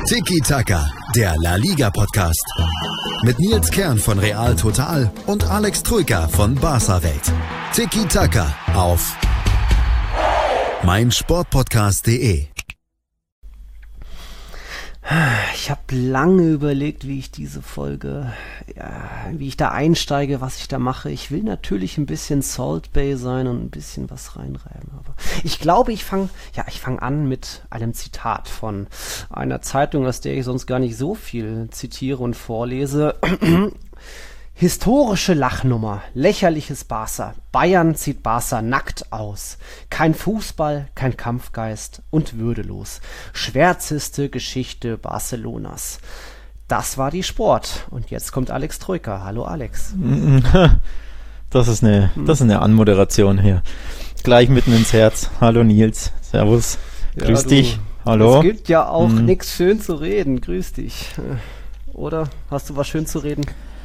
Tiki-Taka, der La Liga-Podcast. Mit Nils Kern von Real Total und Alex Troika von Barca Welt. Tiki-Taka auf meinsportpodcast.de. Ich habe lange überlegt, wie ich diese Folge, wie ich da einsteige, was ich da mache. Ich will natürlich ein bisschen Salt Bay sein und ein bisschen was reinreiben. Aber ich glaube, ich fange an mit einem Zitat von einer Zeitung, aus der ich sonst gar nicht so viel zitiere und vorlese. Historische Lachnummer, lächerliches Barca. Bayern zieht Barca nackt aus. Kein Fußball, kein Kampfgeist und würdelos. Schwärzeste Geschichte Barcelonas. Das war die Sport. Und jetzt kommt Alex Troika. Hallo Alex. Das ist eine Anmoderation hier. Gleich mitten ins Herz. Hallo Nils. Servus. Grüß dich. Hallo. Es gibt ja auch nichts schön zu reden. Grüß dich. Oder? Hast du was schön zu reden?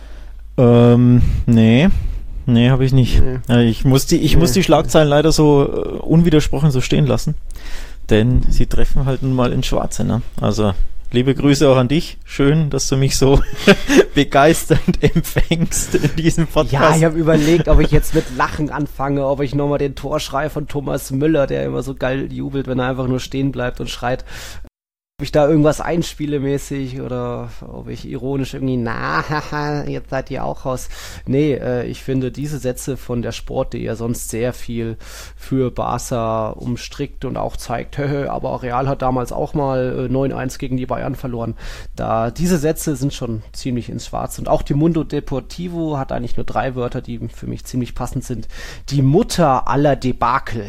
Nee, habe ich nicht. Nee. Ich muss die Schlagzeilen leider so unwidersprochen so stehen lassen, denn sie treffen halt nun mal ins Schwarze, ne? Also, liebe Grüße auch an dich. Schön, dass du mich so begeisternd empfängst in diesem Podcast. Ja, ich habe überlegt, ob ich jetzt mit Lachen anfange, ob ich nochmal den Torschrei von Thomas Müller, der immer so geil jubelt, wenn er einfach nur stehen bleibt und schreit, ob ich da irgendwas einspiele mäßig oder ob ich ironisch irgendwie, jetzt seid ihr auch raus. Nee, ich finde diese Sätze von der Sport, die ja sonst sehr viel für Barca umstrickt und auch zeigt, aber auch Real hat damals auch mal 9-1 gegen die Bayern verloren. Diese Sätze sind schon ziemlich ins Schwarze. Und auch die Mundo Deportivo hat eigentlich nur 3 Wörter, die für mich ziemlich passend sind. Die Mutter aller Debakel.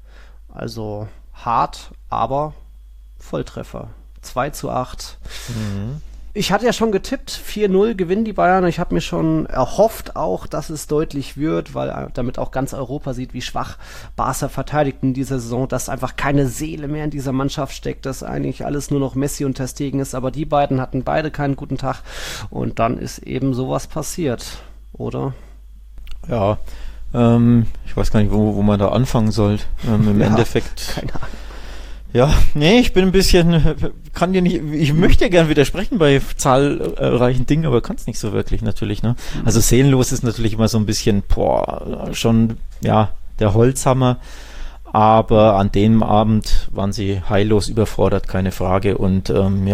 Also hart, aber Volltreffer. 2:8. Ich hatte ja schon getippt, 4-0 gewinnen die Bayern. Ich habe mir schon erhofft auch, dass es deutlich wird, weil damit auch ganz Europa sieht, wie schwach Barca verteidigt in dieser Saison, dass einfach keine Seele mehr in dieser Mannschaft steckt, dass eigentlich alles nur noch Messi und Ter Stegen ist. Aber die beiden hatten beide keinen guten Tag und dann ist eben sowas passiert, oder? Ja, ich weiß gar nicht, wo man da anfangen soll. Im Endeffekt. Keine Ahnung. Ja, nee, ich bin ein bisschen, ich möchte gern widersprechen bei zahlreichen Dingen, aber kann es nicht so wirklich natürlich, ne? Also seelenlos ist natürlich immer so ein bisschen, schon, ja, der Holzhammer, aber an dem Abend waren sie heillos überfordert, keine Frage, und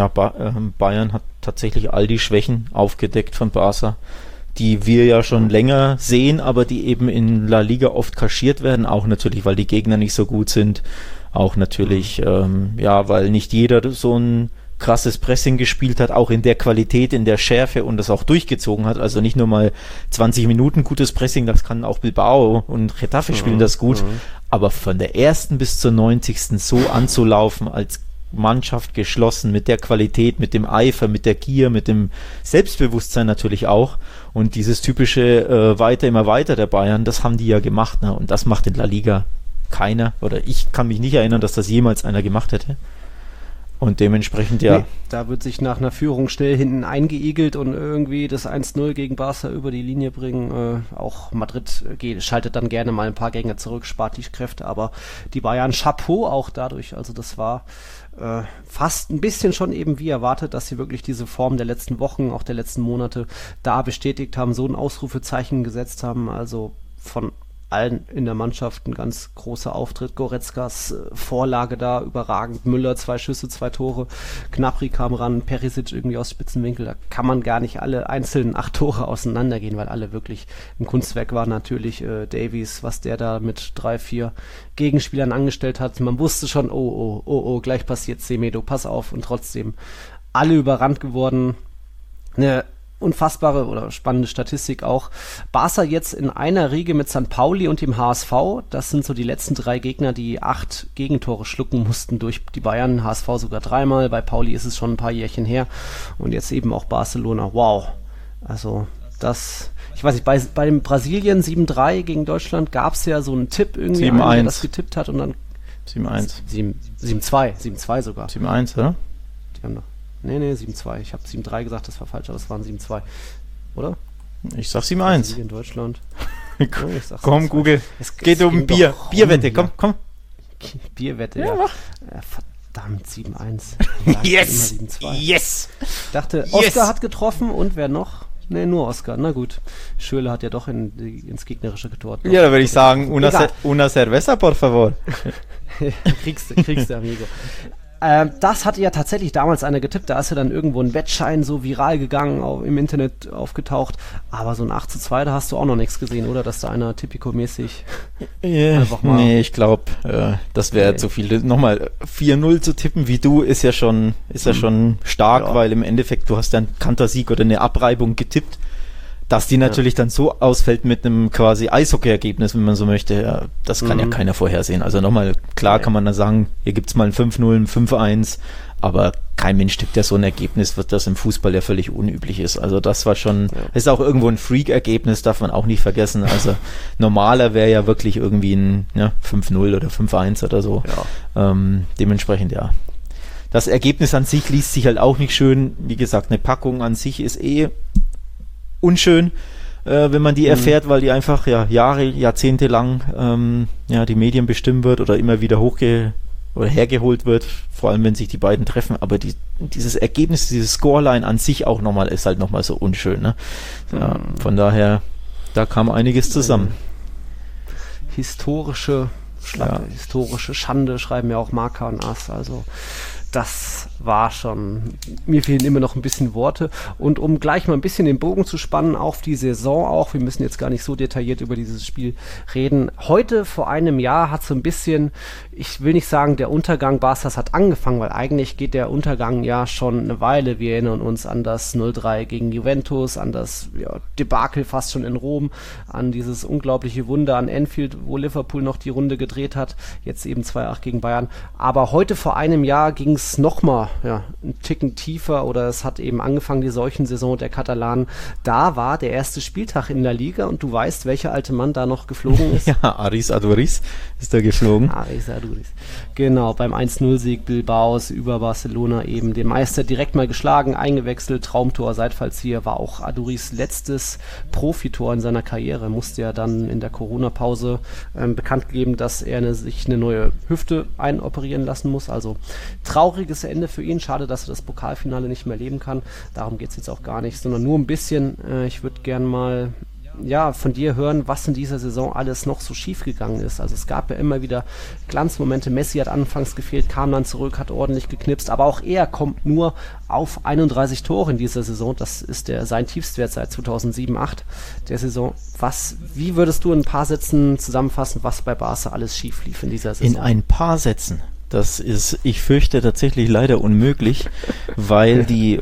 Bayern hat tatsächlich all die Schwächen aufgedeckt von Barca, die wir ja schon länger sehen, aber die eben in La Liga oft kaschiert werden, auch natürlich, weil die Gegner nicht so gut sind. Auch natürlich, weil nicht jeder so ein krasses Pressing gespielt hat, auch in der Qualität, in der Schärfe und das auch durchgezogen hat. Also nicht nur mal 20 Minuten gutes Pressing, das kann auch Bilbao und Getafe spielen das gut. Aber von der ersten bis zur 90. so anzulaufen, als Mannschaft geschlossen, mit der Qualität, mit dem Eifer, mit der Gier, mit dem Selbstbewusstsein natürlich auch. Und dieses typische immer weiter der Bayern, das haben die ja gemacht. Ne? Und das macht in La Liga keiner, oder ich kann mich nicht erinnern, dass das jemals einer gemacht hätte. Und dementsprechend, Nee, da wird sich nach einer Führung schnell hinten eingeigelt und irgendwie das 1-0 gegen Barca über die Linie bringen. Auch Madrid schaltet dann gerne mal ein paar Gänge zurück, spart die Kräfte, aber die Bayern Chapeau auch dadurch. Also das war fast ein bisschen schon eben wie erwartet, dass sie wirklich diese Form der letzten Wochen, auch der letzten Monate da bestätigt haben, so ein Ausrufezeichen gesetzt haben. Also von allen in der Mannschaft ein ganz großer Auftritt. Goretzkas Vorlage da überragend. Müller 2 Schüsse, 2 Tore. Gnabry kam ran, Perisic irgendwie aus Spitzenwinkel. Da kann man gar nicht alle einzelnen 8 Tore auseinandergehen, weil alle wirklich ein Kunstwerk waren. Natürlich Davies, was der da mit 3, 4 Gegenspielern angestellt hat. Man wusste schon, oh, gleich passiert Semedo, pass auf. Und trotzdem alle überrannt geworden. Eine unfassbare oder spannende Statistik auch. Barca jetzt in einer Riege mit St. Pauli und dem HSV. Das sind so die letzten 3 Gegner, die 8 Gegentore schlucken mussten durch die Bayern. HSV sogar 3-mal. Bei Pauli ist es schon ein paar Jährchen her. Und jetzt eben auch Barcelona. Wow. Also das, ich weiß nicht, bei dem Brasilien 7-3 gegen Deutschland gab es ja so einen Tipp irgendwie, der das getippt hat und dann 7-1. 7-2 sogar. 7-1, oder? Die haben doch Nee, 7-2. Ich habe 7-3 gesagt, das war falsch, aber es waren 7-2. Oder? Ich sag 7-1. In Deutschland. Komm, Google. Es geht um Bier. Bierwette, komm. Bierwette, ja. Verdammt, 7-1. Yes! Yes! Ich dachte, Oscar hat getroffen und wer noch? Nee, nur Oscar. Na gut. Schürrle hat ja doch ins gegnerische Tor. Ja, da würde ich sagen, una cerveza, por favor. kriegst du, amigo. Das hatte ja tatsächlich damals einer getippt, da ist ja dann irgendwo ein Wettschein so viral gegangen, im Internet aufgetaucht, aber so ein 8:2, da hast du auch noch nichts gesehen, oder? Dass da einer Tipico-mäßig einfach mal... Nee, ich glaube, das wäre zu viel. Nochmal 4-0 zu tippen wie du ist ja schon stark, weil im Endeffekt du hast ja einen Kantersieg oder eine Abreibung getippt. Dass die natürlich dann so ausfällt mit einem quasi Eishockey-Ergebnis, wenn man so möchte, das kann ja keiner vorhersehen. Also nochmal, klar kann man da sagen, hier gibt's mal ein 5-0, ein 5-1, aber kein Mensch tippt ja so ein Ergebnis, das im Fußball ja völlig unüblich ist. Also das war schon, ist auch irgendwo ein Freak-Ergebnis, darf man auch nicht vergessen. Also normaler wäre ja wirklich irgendwie ein 5-0 oder 5-1 oder so. Ja. Dementsprechend ja. Das Ergebnis an sich liest sich halt auch nicht schön. Wie gesagt, eine Packung an sich ist unschön, wenn man die erfährt, weil die einfach Jahrzehnte lang die Medien bestimmen wird oder immer wieder hergeholt wird, vor allem wenn sich die beiden treffen, aber dieses Ergebnis, dieses Scoreline an sich auch nochmal ist halt nochmal so unschön. Ne? Ja, von daher, da kam einiges zusammen. Historische Schande, schreiben ja auch Marker und Ass, also das war schon, mir fehlen immer noch ein bisschen Worte. Und um gleich mal ein bisschen den Bogen zu spannen auf die Saison auch, wir müssen jetzt gar nicht so detailliert über dieses Spiel reden. Heute vor einem Jahr hat so ein bisschen, ich will nicht sagen, der Untergang Barças hat angefangen, weil eigentlich geht der Untergang ja schon eine Weile. Wir erinnern uns an das 0-3 gegen Juventus, an das Debakel fast schon in Rom, an dieses unglaubliche Wunder an Anfield, wo Liverpool noch die Runde gedreht hat, jetzt eben 2-8 gegen Bayern. Aber heute vor einem Jahr ging es nochmal einen Ticken tiefer, oder es hat eben angefangen, die Seuchensaison der Katalanen. Da war der erste Spieltag in der Liga und du weißt, welcher alte Mann da noch geflogen ist? Ja, Aris Aduriz ist da geflogen. Aris Aduriz. Genau, beim 1-0-Sieg Bilbaos über Barcelona eben den Meister direkt mal geschlagen, eingewechselt, Traumtor, Seitfallzieher, war auch Aduriz letztes Profitor in seiner Karriere. Musste ja dann in der Corona-Pause bekannt geben, dass er sich eine neue Hüfte einoperieren lassen muss. Also trauriges Ende für ihn. Schade, dass er das Pokalfinale nicht mehr erleben kann. Darum geht es jetzt auch gar nicht, sondern nur ein bisschen. Ich würde gern mal von dir hören, was in dieser Saison alles noch so schief gegangen ist. Also es gab ja immer wieder Glanzmomente. Messi hat anfangs gefehlt, kam dann zurück, hat ordentlich geknipst, aber auch er kommt nur auf 31 Tore in dieser Saison. Das ist sein Tiefstwert seit 2007/8 der Saison. Wie würdest du in ein paar Sätzen zusammenfassen, was bei Barca alles schief lief in dieser Saison? In ein paar Sätzen? Das ist, ich fürchte, tatsächlich leider unmöglich, weil die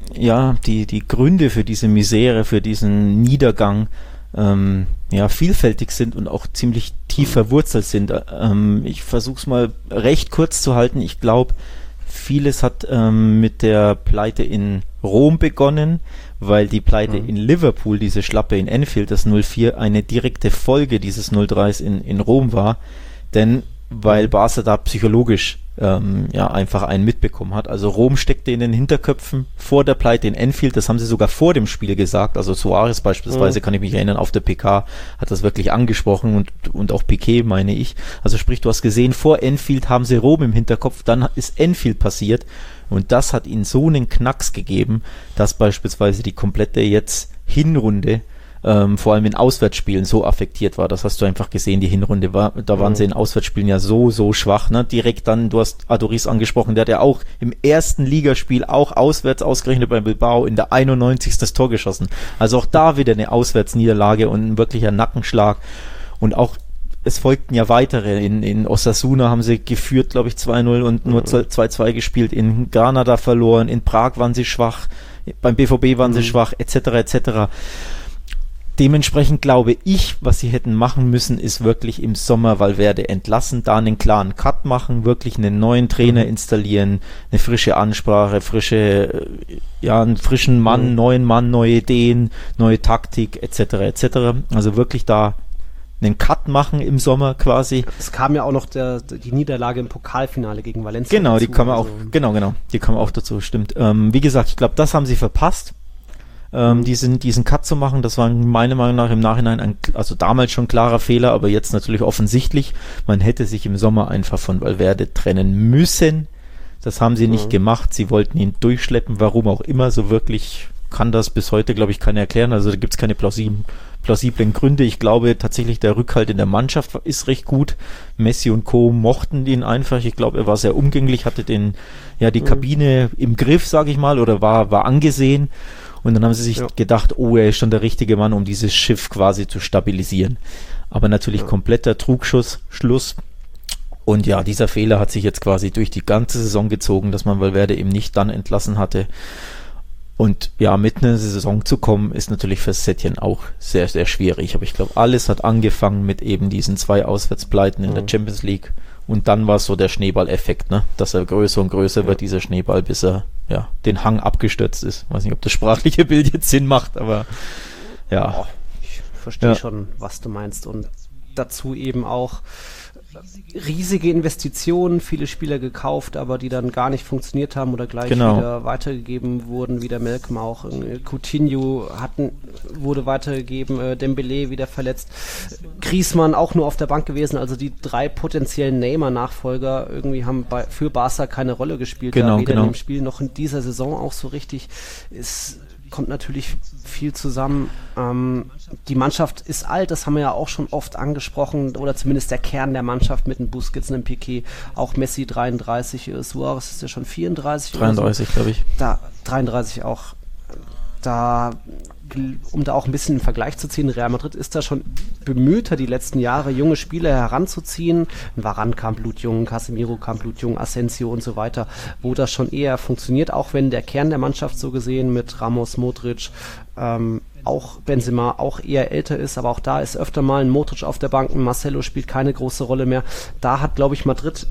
Gründe für diese Misere, für diesen Niedergang vielfältig sind und auch ziemlich tief verwurzelt sind. Ich versuche es mal recht kurz zu halten. Ich glaube, vieles hat mit der Pleite in Rom begonnen, weil die Pleite in Liverpool, diese Schlappe in Anfield, das 0-4, eine direkte Folge dieses 0-3s in Rom war. Denn weil Barca da psychologisch einfach einen mitbekommen hat. Also Rom steckte in den Hinterköpfen vor der Pleite in Anfield, das haben sie sogar vor dem Spiel gesagt, also Suarez beispielsweise, kann ich mich erinnern, auf der PK hat das wirklich angesprochen und auch Piqué, meine ich. Also sprich, du hast gesehen, vor Anfield haben sie Rom im Hinterkopf, dann ist Anfield passiert und das hat ihnen so einen Knacks gegeben, dass beispielsweise die komplette jetzt Hinrunde vor allem in Auswärtsspielen so affektiert war. Das hast du einfach gesehen, die Hinrunde waren sie in Auswärtsspielen ja so schwach. Ne? Direkt dann, du hast Aduriz angesprochen, der hat ja auch im ersten Ligaspiel auch auswärts ausgerechnet bei Bilbao in der 91. das Tor geschossen. Also auch da wieder eine Auswärtsniederlage und ein wirklicher Nackenschlag. Und auch es folgten ja weitere. In Osasuna haben sie geführt, glaube ich, 2-0 und nur 2-2 gespielt. In Granada verloren, in Prag waren sie schwach, beim BVB waren sie schwach, etc. Dementsprechend glaube ich, was sie hätten machen müssen, ist wirklich im Sommer Valverde entlassen, da einen klaren Cut machen, wirklich einen neuen Trainer installieren, eine frische Ansprache, einen frischen Mann, neuen Mann, neue Ideen, neue Taktik, etc. Also wirklich da einen Cut machen im Sommer quasi. Es kam ja auch noch die Niederlage im Pokalfinale gegen Valencia. Genau, dazu, die kam auch, genau, die kam auch dazu, stimmt. Wie gesagt, ich glaube, das haben sie verpasst. Diesen Cut zu machen, das war meiner Meinung nach im Nachhinein also damals schon klarer Fehler, aber jetzt natürlich offensichtlich. Man hätte sich im Sommer einfach von Valverde trennen müssen. Das haben sie nicht gemacht. Sie wollten ihn durchschleppen, warum auch immer. So wirklich kann das bis heute, glaube ich, keiner erklären. Also da gibt es keine plausiblen Gründe. Ich glaube tatsächlich, der Rückhalt in der Mannschaft ist recht gut. Messi und Co. mochten ihn einfach. Ich glaube, er war sehr umgänglich, hatte die Kabine im Griff, sage ich mal, oder war angesehen. Und dann haben sie sich gedacht, er ist schon der richtige Mann, um dieses Schiff quasi zu stabilisieren. Aber natürlich kompletter Trugschluss. Und ja, dieser Fehler hat sich jetzt quasi durch die ganze Saison gezogen, dass man Valverde eben nicht dann entlassen hatte. Und ja, mit einer Saison zu kommen, ist natürlich für Setien auch sehr, sehr schwierig. Aber ich glaube, alles hat angefangen mit eben diesen 2 Auswärtspleiten in der Champions League. Und dann war es so der Schneeballeffekt, ne? Dass er größer und größer wird, dieser Schneeball, bis er den Hang abgestürzt ist. Weiß nicht, ob das sprachliche Bild jetzt Sinn macht, aber ja. Ich verstehe schon, was du meinst. Und dazu eben auch riesige Investitionen, viele Spieler gekauft, aber die dann gar nicht funktioniert haben oder gleich wieder weitergegeben wurden, wie der Malcolm auch. Coutinho wurde weitergegeben, Dembélé wieder verletzt, Griezmann auch nur auf der Bank gewesen, also die 3 potenziellen Neymar-Nachfolger irgendwie haben für Barca keine Rolle gespielt, weder in dem Spiel noch in dieser Saison auch so richtig. Kommt natürlich viel zusammen. Die Mannschaft ist alt, das haben wir ja auch schon oft angesprochen, oder zumindest der Kern der Mannschaft mit einem Busquets, einem Piqué, auch Messi 33, Suarez ist ja schon 34. 33, so. Glaube ich. 33 auch. Um da auch ein bisschen einen Vergleich zu ziehen, Real Madrid ist da schon bemühter, die letzten Jahre junge Spieler heranzuziehen. Varane kam blutjung, Casemiro kam blutjung, Asensio und so weiter, wo das schon eher funktioniert, auch wenn der Kern der Mannschaft so gesehen mit Ramos, Modric, auch Benzema auch eher älter ist, aber auch da ist öfter mal ein Modric auf der Bank, ein Marcelo spielt keine große Rolle mehr. Da hat, glaube ich, Madrid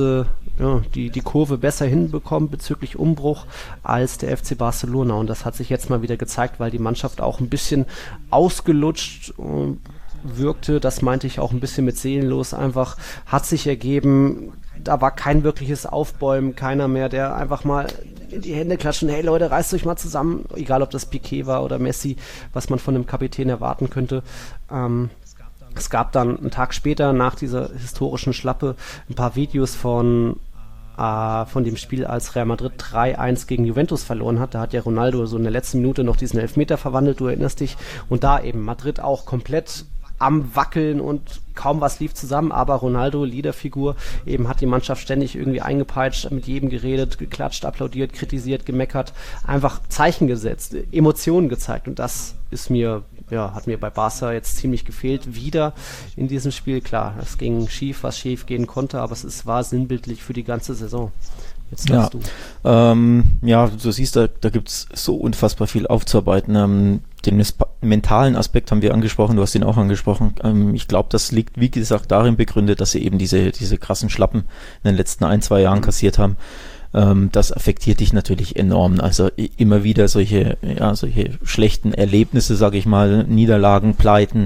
die Kurve besser hinbekommen bezüglich Umbruch als der FC Barcelona, und das hat sich jetzt mal wieder gezeigt, weil die Mannschaft auch ein bisschen ausgelutscht wirkte, das meinte ich auch ein bisschen mit seelenlos einfach, hat sich ergeben, da war kein wirkliches Aufbäumen, keiner mehr, der einfach mal in die Hände klatschen, hey Leute, reißt euch mal zusammen, egal ob das Piqué war oder Messi, was man von einem Kapitän erwarten könnte. Es gab dann einen Tag später, nach dieser historischen Schlappe, ein paar Videos von dem Spiel, als Real Madrid 3-1 gegen Juventus verloren hat. Da hat ja Ronaldo so in der letzten Minute noch diesen Elfmeter verwandelt, du erinnerst dich. Und da eben Madrid auch komplett am Wackeln und kaum was lief zusammen, aber Ronaldo, Leaderfigur, eben hat die Mannschaft ständig irgendwie eingepeitscht, mit jedem geredet, geklatscht, applaudiert, kritisiert, gemeckert, einfach Zeichen gesetzt, Emotionen gezeigt, und das ist hat mir bei Barca jetzt ziemlich gefehlt, wieder in diesem Spiel. Klar, es ging schief, was schief gehen konnte, aber war sinnbildlich für die ganze Saison. Jetzt darfst du. Du siehst, da gibt es so unfassbar viel aufzuarbeiten. Den mentalen Aspekt haben wir angesprochen, du hast ihn auch angesprochen. Ich glaube, das liegt, wie gesagt, darin begründet, dass sie eben diese krassen Schlappen in den letzten 1-2 Jahren kassiert haben. Das affektiert dich natürlich enorm. Also immer wieder solche schlechten Erlebnisse, sage ich mal, Niederlagen, Pleiten.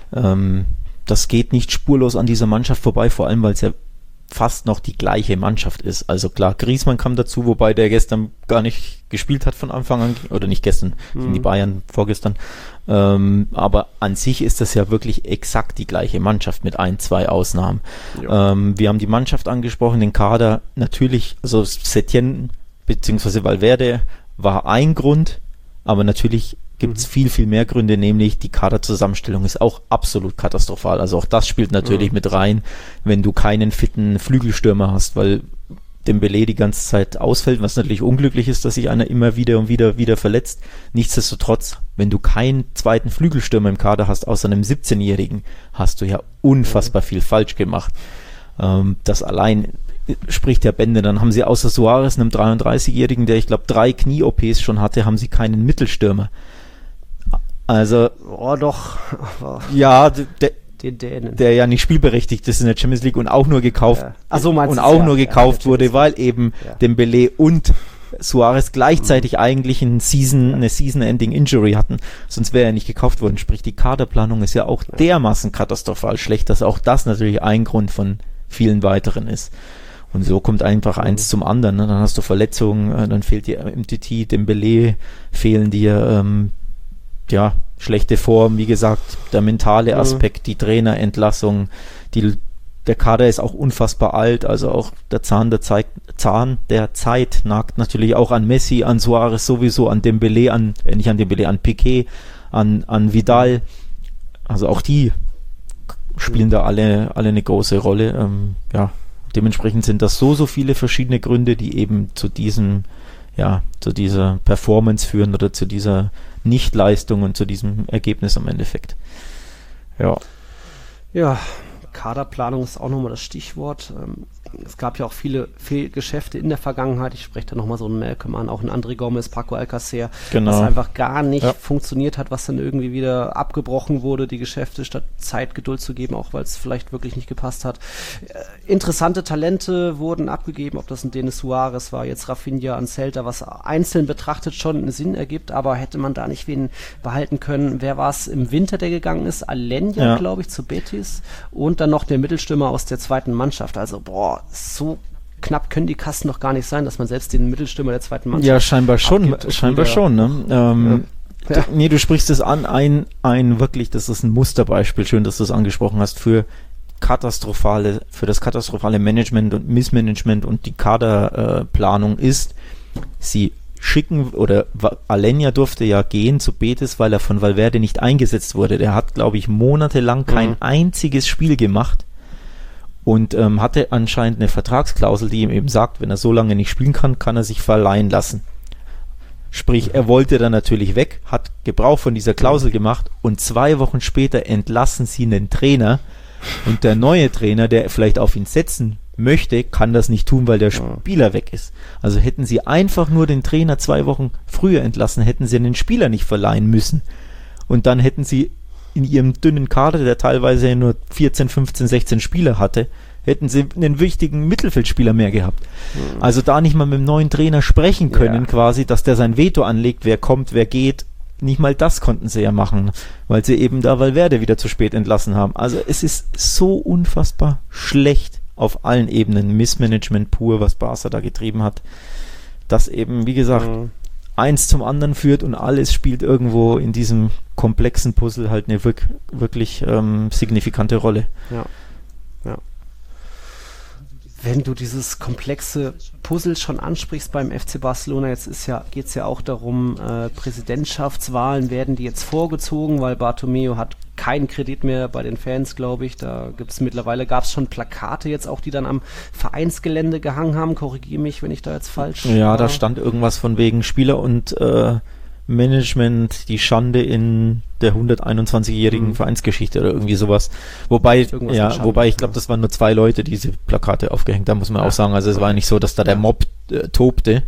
Das geht nicht spurlos an dieser Mannschaft vorbei, vor allem, weil es ja fast noch die gleiche Mannschaft ist. Also klar, Griezmann kam dazu, wobei der gestern gar nicht gespielt hat von Anfang an, oder nicht gestern, gegen die Bayern vorgestern. Aber an sich ist das ja wirklich exakt die gleiche Mannschaft mit 1-2 Ausnahmen. Ja. Wir haben die Mannschaft angesprochen, den Kader. Natürlich, also Setien bzw. Valverde war ein Grund, aber natürlich gibt es viel, viel mehr Gründe, nämlich die Kaderzusammenstellung ist auch absolut katastrophal. Also auch das spielt natürlich mit rein, wenn du keinen fitten Flügelstürmer hast, weil Dembélé die ganze Zeit ausfällt, was natürlich unglücklich ist, dass sich einer immer wieder und wieder verletzt. Nichtsdestotrotz, wenn du keinen zweiten Flügelstürmer im Kader hast, außer einem 17-Jährigen, hast du ja unfassbar viel falsch gemacht. Das allein spricht ja Bände. Dann haben sie außer Suarez, einem 33-Jährigen, der ich glaube 3 Knie-OPs schon hatte, haben sie keinen Mittelstürmer. Also, ja, der ja nicht spielberechtigt ist in der Champions League und auch nur gekauft, wurde, weil eben Dembélé und Suarez gleichzeitig eigentlich eine Season-Ending Injury hatten, sonst wäre er nicht gekauft worden. Sprich, die Kaderplanung ist ja auch dermaßen katastrophal schlecht, dass auch das natürlich ein Grund von vielen weiteren ist. Und so kommt einfach eins zum anderen. Ne? Dann hast du Verletzungen, dann fehlt dir MTT, Dembélé, fehlen dir schlechte Form, wie gesagt, der mentale Aspekt, die Trainerentlassung, der Kader ist auch unfassbar alt, also auch der Zahn der Zeit nagt natürlich auch an Messi, an Suarez sowieso, an Dembélé, an Piqué, an Vidal. Also auch die spielen da alle eine große Rolle. Dementsprechend sind das so viele verschiedene Gründe, die eben zu dieser Performance führen oder zu dieser Nichtleistung und zu diesem Ergebnis am Endeffekt. Ja, Kaderplanung ist auch nochmal das Stichwort. Es gab ja auch viele Fehlgeschäfte in der Vergangenheit. Ich spreche da nochmal so einen Malcolm an, auch einen André Gomes, Paco Alcácer, was einfach gar nicht funktioniert hat, was dann irgendwie wieder abgebrochen wurde, die Geschäfte, statt Zeit, Geduld zu geben, auch weil es vielleicht wirklich nicht gepasst hat. Interessante Talente wurden abgegeben, ob das ein Denis Suarez war, jetzt Rafinha an Celta, was einzeln betrachtet schon einen Sinn ergibt, aber hätte man da nicht wen behalten können. Wer war es im Winter, der gegangen ist? Alenya, glaube ich, zu Betis, und dann noch der Mittelstürmer aus der zweiten Mannschaft. Also, so knapp können die Kassen noch gar nicht sein, dass man selbst den Mittelstürmer der zweiten Mannschaft scheinbar schon, ne? Nee, du sprichst es an, wirklich, das ist ein Musterbeispiel, schön, dass du es angesprochen hast, für das katastrophale Management und Missmanagement und die Kaderplanung ist, sie schicken, oder Alenya durfte ja gehen zu Betis, weil er von Valverde nicht eingesetzt wurde. Der hat, glaube ich, monatelang kein einziges Spiel gemacht und hatte anscheinend eine Vertragsklausel, die ihm eben sagt, wenn er so lange nicht spielen kann, kann er sich verleihen lassen. Sprich, er wollte dann natürlich weg, hat Gebrauch von dieser Klausel gemacht und 2 Wochen später entlassen sie einen Trainer und der neue Trainer, der vielleicht auf ihn setzen möchte, kann das nicht tun, weil der Spieler weg ist. Also hätten sie einfach nur den Trainer 2 Wochen früher entlassen, hätten sie den Spieler nicht verleihen müssen und dann hätten sie in ihrem dünnen Kader, der teilweise nur 14, 15, 16 Spieler hatte, hätten sie einen wichtigen Mittelfeldspieler mehr gehabt. Also da nicht mal mit dem neuen Trainer sprechen können, quasi, dass der sein Veto anlegt, wer kommt, wer geht. Nicht mal das konnten sie ja machen, weil sie eben da Valverde wieder zu spät entlassen haben. Also es ist so unfassbar schlecht auf allen Ebenen. Missmanagement pur, was Barca da getrieben hat. Das eben, wie gesagt, eins zum anderen führt und alles spielt irgendwo in diesem komplexen Puzzle halt eine wirklich signifikante Rolle. Ja. Wenn du dieses komplexe Puzzle schon ansprichst beim FC Barcelona, jetzt geht es ja auch darum, Präsidentschaftswahlen werden die jetzt vorgezogen, weil Bartomeu hat keinen Kredit mehr bei den Fans, glaube ich. Da gab es schon Plakate jetzt auch, die dann am Vereinsgelände gehangen haben. Korrigiere mich, wenn ich da jetzt falsch war. Da stand irgendwas von wegen Spieler und Management, die Schande in der 121-jährigen Vereinsgeschichte oder irgendwie sowas. Wobei ich glaube, das waren nur 2 Leute, die diese Plakate aufgehängt haben, muss man auch sagen. Also es war nicht so, dass da der Mob tobte.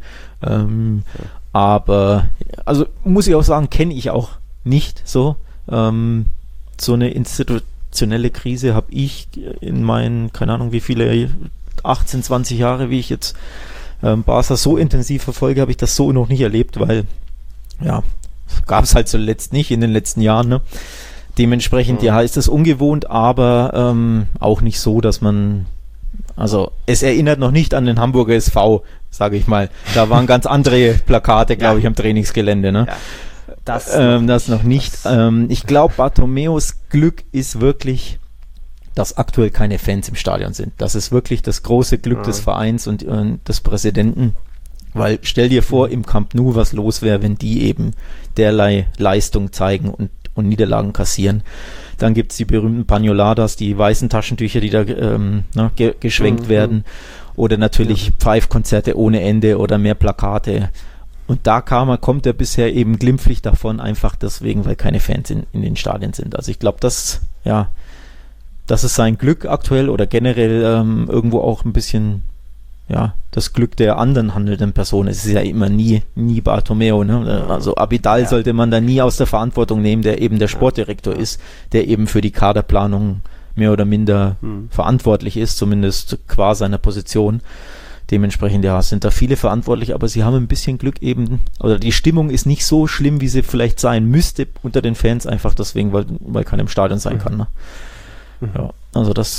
Aber, also muss ich auch sagen, kenne ich auch nicht so. So eine institutionelle Krise habe ich in meinen, keine Ahnung wie viele, 18, 20 Jahre, wie ich jetzt Barca so intensiv verfolge, habe ich das so noch nicht erlebt, weil gab es halt zuletzt nicht in den letzten Jahren. Ne? Dementsprechend, ist das ungewohnt, aber auch nicht so, dass man, also es erinnert noch nicht an den Hamburger SV, sage ich mal. Da waren ganz andere Plakate, glaube ich, am Trainingsgelände. Ne? Ja, das noch nicht. Ich glaube, Bartomeus Glück ist wirklich, dass aktuell keine Fans im Stadion sind. Das ist wirklich das große Glück des Vereins und des Präsidenten. Weil stell dir vor, im Camp Nou, was los wäre, wenn die eben derlei Leistung zeigen und Niederlagen kassieren. Dann gibt es die berühmten Pañoladas, die weißen Taschentücher, die da geschwenkt werden. Oder natürlich Pfeifkonzerte ohne Ende oder mehr Plakate. Und da kommt er bisher eben glimpflich davon, einfach deswegen, weil keine Fans in den Stadien sind. Also ich glaube, das ist sein Glück aktuell oder generell irgendwo auch ein bisschen das Glück der anderen handelnden Personen. Es ist ja immer nie Bartomeu, ne? Also Abidal sollte man da nie aus der Verantwortung nehmen, der eben der Sportdirektor ist, der eben für die Kaderplanung mehr oder minder verantwortlich ist, zumindest qua seiner Position. Dementsprechend, sind da viele verantwortlich, aber sie haben ein bisschen Glück eben, oder die Stimmung ist nicht so schlimm, wie sie vielleicht sein müsste unter den Fans, einfach deswegen, weil keiner im Stadion sein kann. Ne? Ja, also das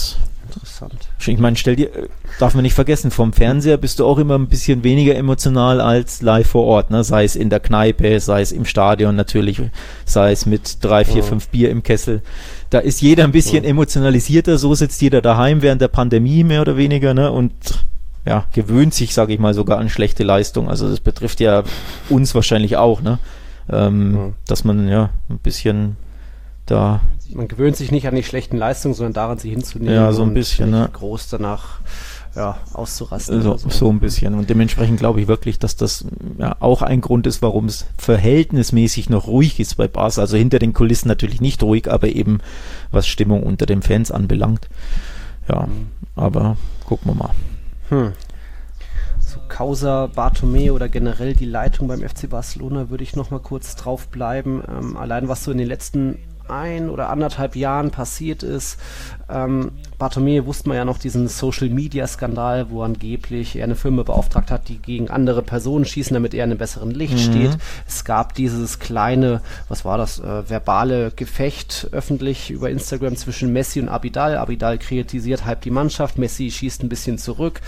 Interessant. Ich meine, darf man nicht vergessen, vom Fernseher bist du auch immer ein bisschen weniger emotional als live vor Ort, ne? Sei es in der Kneipe, sei es im Stadion natürlich, sei es mit 3, 4, 5 Bier im Kessel. Da ist jeder ein bisschen emotionalisierter, so sitzt jeder daheim während der Pandemie mehr oder weniger, ne? Und ja, gewöhnt sich, sage ich mal, sogar an schlechte Leistung. Also das betrifft ja uns wahrscheinlich auch, ne? Dass man ja ein bisschen da... Man gewöhnt sich nicht an die schlechten Leistungen, sondern daran, sie hinzunehmen. Ja, so ein bisschen, ne? Groß danach auszurasten. So ein bisschen. Und dementsprechend glaube ich wirklich, dass das ja auch ein Grund ist, warum es verhältnismäßig noch ruhig ist bei Barca. Also hinter den Kulissen natürlich nicht ruhig, aber eben was Stimmung unter den Fans anbelangt. Ja, aber gucken wir mal. So Causa Bartomeu oder generell die Leitung beim FC Barcelona würde ich noch mal kurz drauf bleiben. Allein was so in den letzten 1 oder 1,5 Jahren passiert ist. Bartomeu wusste man ja noch diesen Social-Media-Skandal, wo angeblich er eine Firma beauftragt hat, die gegen andere Personen schießen, damit er in einem besseren Licht steht. Es gab dieses kleine, was war das, verbale Gefecht öffentlich über Instagram zwischen Messi und Abidal. Abidal kritisiert halb die Mannschaft, Messi schießt ein bisschen zurück.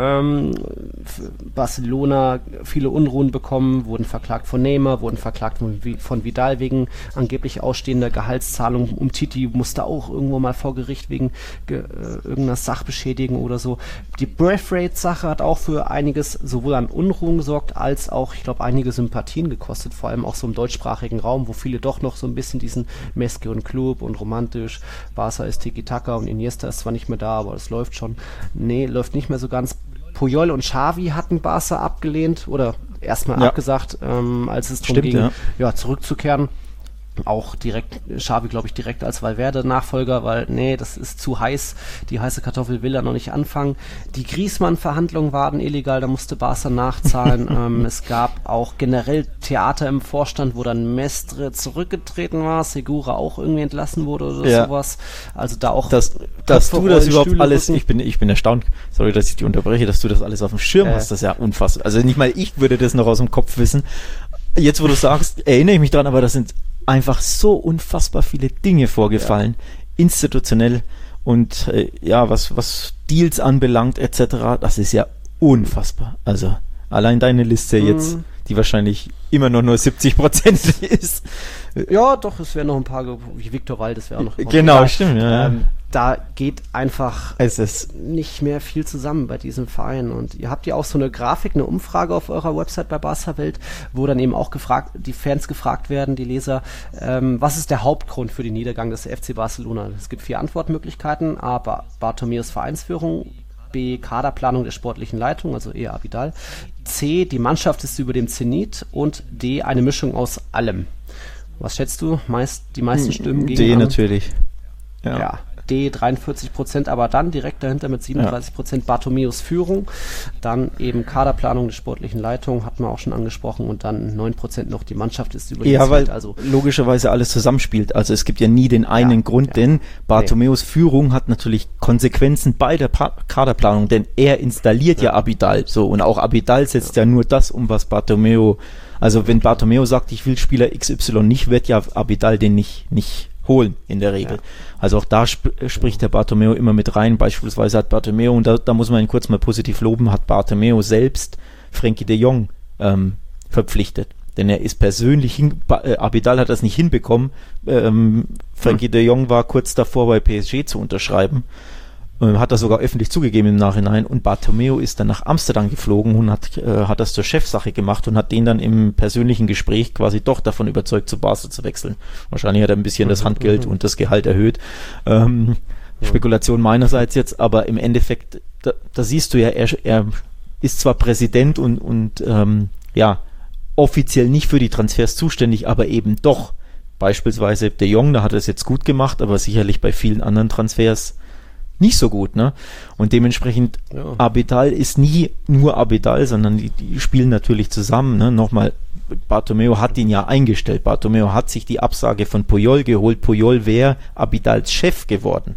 Barcelona viele Unruhen bekommen, wurden verklagt von Neymar, wurden verklagt von Vidal wegen angeblich ausstehender Gehaltszahlung. Titi musste auch irgendwo mal vor Gericht wegen irgendeiner Sachbeschädigung oder so. Die Braithwaite-Sache hat auch für einiges sowohl an Unruhen gesorgt, als auch, ich glaube, einige Sympathien gekostet, vor allem auch so im deutschsprachigen Raum, wo viele doch noch so ein bisschen diesen Messi und Club und romantisch, Barca ist Tiki-Taka und Iniesta ist zwar nicht mehr da, aber es läuft schon. Nee, läuft nicht mehr so ganz. Puyol und Xavi hatten Barca abgelehnt oder erstmal abgesagt, als es darum ging, zurückzukehren. Auch direkt, Xavi glaube ich direkt als Valverde-Nachfolger, weil das ist zu heiß, die heiße Kartoffel will er noch nicht anfangen. Die Griezmann-Verhandlungen waren illegal, da musste Barca nachzahlen. Es gab auch generell Theater im Vorstand, wo dann Mestre zurückgetreten war, Segura auch irgendwie entlassen wurde oder sowas. Also da auch... Dass du das überhaupt alles, ich bin erstaunt, sorry, dass ich dich unterbreche, dass du das alles auf dem Schirm hast, das ist ja unfassbar. Also nicht mal ich würde das noch aus dem Kopf wissen. Jetzt, wo du sagst, erinnere ich mich dran, aber das sind einfach so unfassbar viele Dinge vorgefallen, institutionell und was Deals anbelangt etc., das ist ja unfassbar. Also allein deine Liste jetzt, die wahrscheinlich immer noch nur 70% ist. Ja, doch, es wären noch ein paar, wie Viktor Wald, das wäre auch noch. Genau, stimmt, ja. Da geht einfach nicht mehr viel zusammen bei diesem Verein. Und ihr habt ja auch so eine Grafik, eine Umfrage auf eurer Website bei Barca Welt, wo dann eben auch die Fans gefragt werden, die Leser, was ist der Hauptgrund für den Niedergang des FC Barcelona? Es gibt 4 Antwortmöglichkeiten. A, Bartomeus Vereinsführung. B, Kaderplanung der sportlichen Leitung, also eher Abidal. C, die Mannschaft ist über dem Zenit. Und D, eine Mischung aus allem. Was schätzt du? Die meisten Stimmen gegen D natürlich. Ja. D 43%, aber dann direkt dahinter mit 37% Bartomeus Führung, dann eben Kaderplanung der sportlichen Leitung, hatten wir auch schon angesprochen, und dann 9% noch die Mannschaft ist über die weil also logischerweise alles zusammenspielt, also es gibt ja nie den einen Grund, denn Bartomeus Führung hat natürlich Konsequenzen bei der Kaderplanung, denn er installiert ja Abidal, so, und auch Abidal setzt ja nur das um, was Bartomeu, also wenn Bartomeu sagt, ich will Spieler XY nicht, wird ja Abidal den nicht holen in der Regel. Ja. Also auch da spricht der Bartomeu immer mit rein. Beispielsweise hat Bartomeu, und da muss man ihn kurz mal positiv loben, hat Bartomeu selbst Frenkie de Jong verpflichtet. Denn er ist persönlich, Abidal hat das nicht hinbekommen. Frenkie de Jong war kurz davor, bei PSG zu unterschreiben. Hat das sogar öffentlich zugegeben im Nachhinein, und Bartomeu ist dann nach Amsterdam geflogen und hat das zur Chefsache gemacht und hat den dann im persönlichen Gespräch quasi doch davon überzeugt, zu Barca zu wechseln. Wahrscheinlich hat er ein bisschen das Handgeld und das Gehalt erhöht. Spekulation meinerseits jetzt, aber im Endeffekt, da siehst du ja, er ist zwar Präsident und offiziell nicht für die Transfers zuständig, aber eben doch. Beispielsweise de Jong, da hat er es jetzt gut gemacht, aber sicherlich bei vielen anderen Transfers nicht so gut, ne? Und dementsprechend, Abidal ist nie nur Abidal, sondern die spielen natürlich zusammen, ne? Nochmal, Bartomeu hat ihn ja eingestellt. Bartomeu hat sich die Absage von Puyol geholt. Puyol wäre Abidals Chef geworden.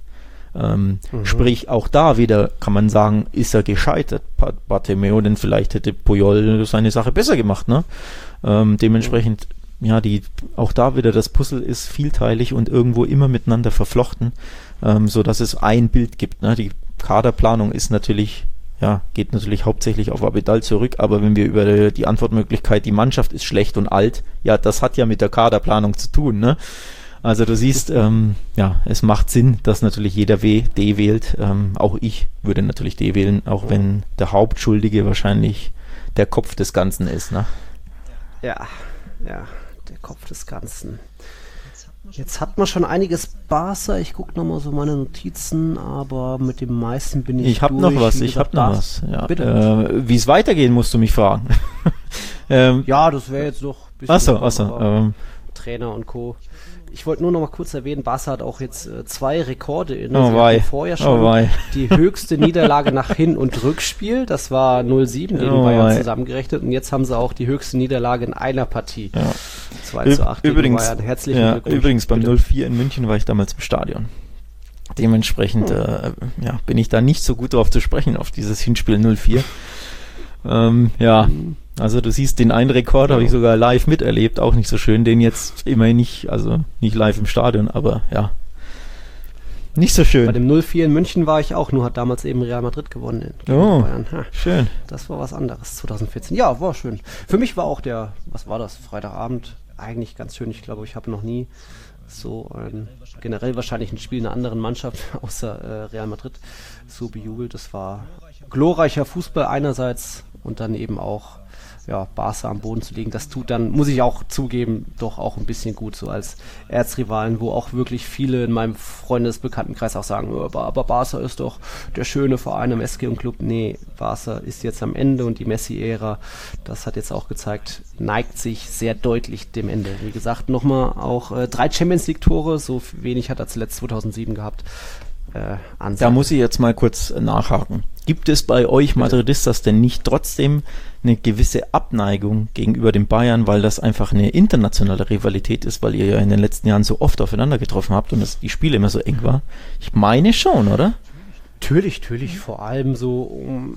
Sprich, auch da wieder kann man sagen, ist er gescheitert, Bartomeu, denn vielleicht hätte Puyol seine Sache besser gemacht, ne? Dementsprechend, auch da wieder das Puzzle ist vielteilig und irgendwo immer miteinander verflochten, so dass es ein Bild gibt. Ne? Die Kaderplanung ist natürlich, geht natürlich hauptsächlich auf Abidal zurück, aber wenn wir über die Antwortmöglichkeit, die Mannschaft ist schlecht und alt, das hat ja mit der Kaderplanung zu tun, ne? Also du siehst, es macht Sinn, dass natürlich jeder D wählt. Auch ich würde natürlich D wählen, auch wenn der Hauptschuldige wahrscheinlich der Kopf des Ganzen ist, ne? Ja, der Kopf des Ganzen. Jetzt hat man schon einiges Barca. Ich gucke nochmal so meine Notizen, aber mit dem meisten bin ich Ich habe noch was. Ja. Bitte. Wie es weitergehen, musst du mich fragen. Das wäre jetzt noch ein bisschen Trainer und Co. Ich wollte nur noch mal kurz erwähnen, Barca hat auch jetzt 2 Rekorde in. Vorher schon die höchste Niederlage nach Hin- und Rückspiel. Das war 0-7 gegen Bayern zusammengerechnet. Und jetzt haben sie auch die höchste Niederlage in einer Partie. 2-8 gegen Bayern. Herzlichen Glückwunsch. Übrigens beim 0-4 in München war ich damals im Stadion. Dementsprechend bin ich da nicht so gut drauf zu sprechen, auf dieses Hinspiel 0-4. Also du siehst, den einen Rekord habe ich sogar live miterlebt, auch nicht so schön, den jetzt immerhin nicht, also nicht live im Stadion, aber nicht so schön. Bei dem 0-4 in München war ich auch, nur hat damals eben Real Madrid gewonnen gegen Bayern. Schön. Das war was anderes, 2014. Ja, war schön. Für mich war auch Freitagabend eigentlich ganz schön. Ich glaube, ich habe noch nie so generell wahrscheinlich ein Spiel einer anderen Mannschaft außer Real Madrid so bejubelt. Das war glorreicher Fußball einerseits und dann eben auch Barca am Boden zu legen, das tut dann, muss ich auch zugeben, doch auch ein bisschen gut, so als Erzrivalen, wo auch wirklich viele in meinem Freundesbekanntenkreis auch sagen, aber Barca ist doch der schöne Verein im SG und Club. Nee, Barca ist jetzt am Ende und die Messi-Ära, das hat jetzt auch gezeigt, neigt sich sehr deutlich dem Ende. Wie gesagt, nochmal auch 3 Champions-League-Tore, so wenig hat er zuletzt 2007 gehabt. Da muss ich jetzt mal kurz nachhaken. Gibt es bei euch Madridistas denn nicht trotzdem eine gewisse Abneigung gegenüber den Bayern, weil das einfach eine internationale Rivalität ist, weil ihr ja in den letzten Jahren so oft aufeinander getroffen habt und die Spiele immer so eng war? Ich meine schon, oder? Natürlich, vor allem so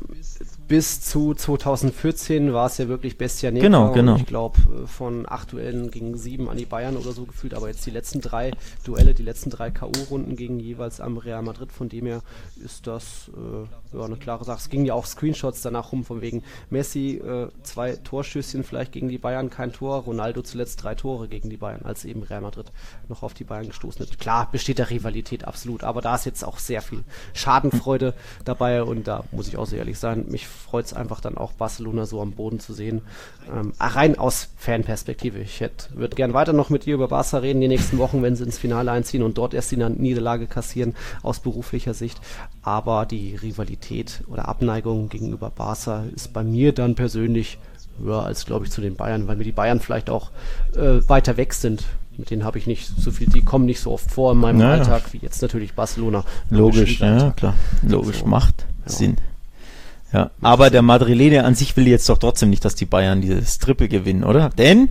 bis zu 2014 war es ja wirklich Bestia Negra. Genau. Ich glaube, von 8 Duellen gegen 7 an die Bayern oder so gefühlt, aber jetzt die letzten 3 Duelle, die letzten 3 K.O.-Runden gegen jeweils am Real Madrid, von dem her ist das eine klare Sache. Es gingen ja auch Screenshots danach rum, von wegen Messi 2 Torschüsschen vielleicht gegen die Bayern, kein Tor, Ronaldo zuletzt 3 Tore gegen die Bayern, als eben Real Madrid noch auf die Bayern gestoßen ist. Klar besteht der Rivalität absolut, aber da ist jetzt auch sehr viel Schadenfreude dabei und da muss ich auch so ehrlich sein, mich freut es einfach dann auch, Barcelona so am Boden zu sehen. Rein aus Fanperspektive. Ich würde gern weiter noch mit dir über Barca reden die nächsten Wochen, wenn sie ins Finale einziehen und dort erst die Niederlage kassieren, aus beruflicher Sicht. Aber die Rivalität oder Abneigung gegenüber Barca ist bei mir dann persönlich höher als, glaube ich, zu den Bayern, weil mir die Bayern vielleicht auch weiter weg sind. Mit denen habe ich nicht so viel, die kommen nicht so oft vor in meinem Alltag, wie jetzt natürlich Barcelona. Logisch, klar. Logisch, so. Macht Sinn. Ja, aber der Madrilene an sich will jetzt doch trotzdem nicht, dass die Bayern dieses Triple gewinnen, oder? Denn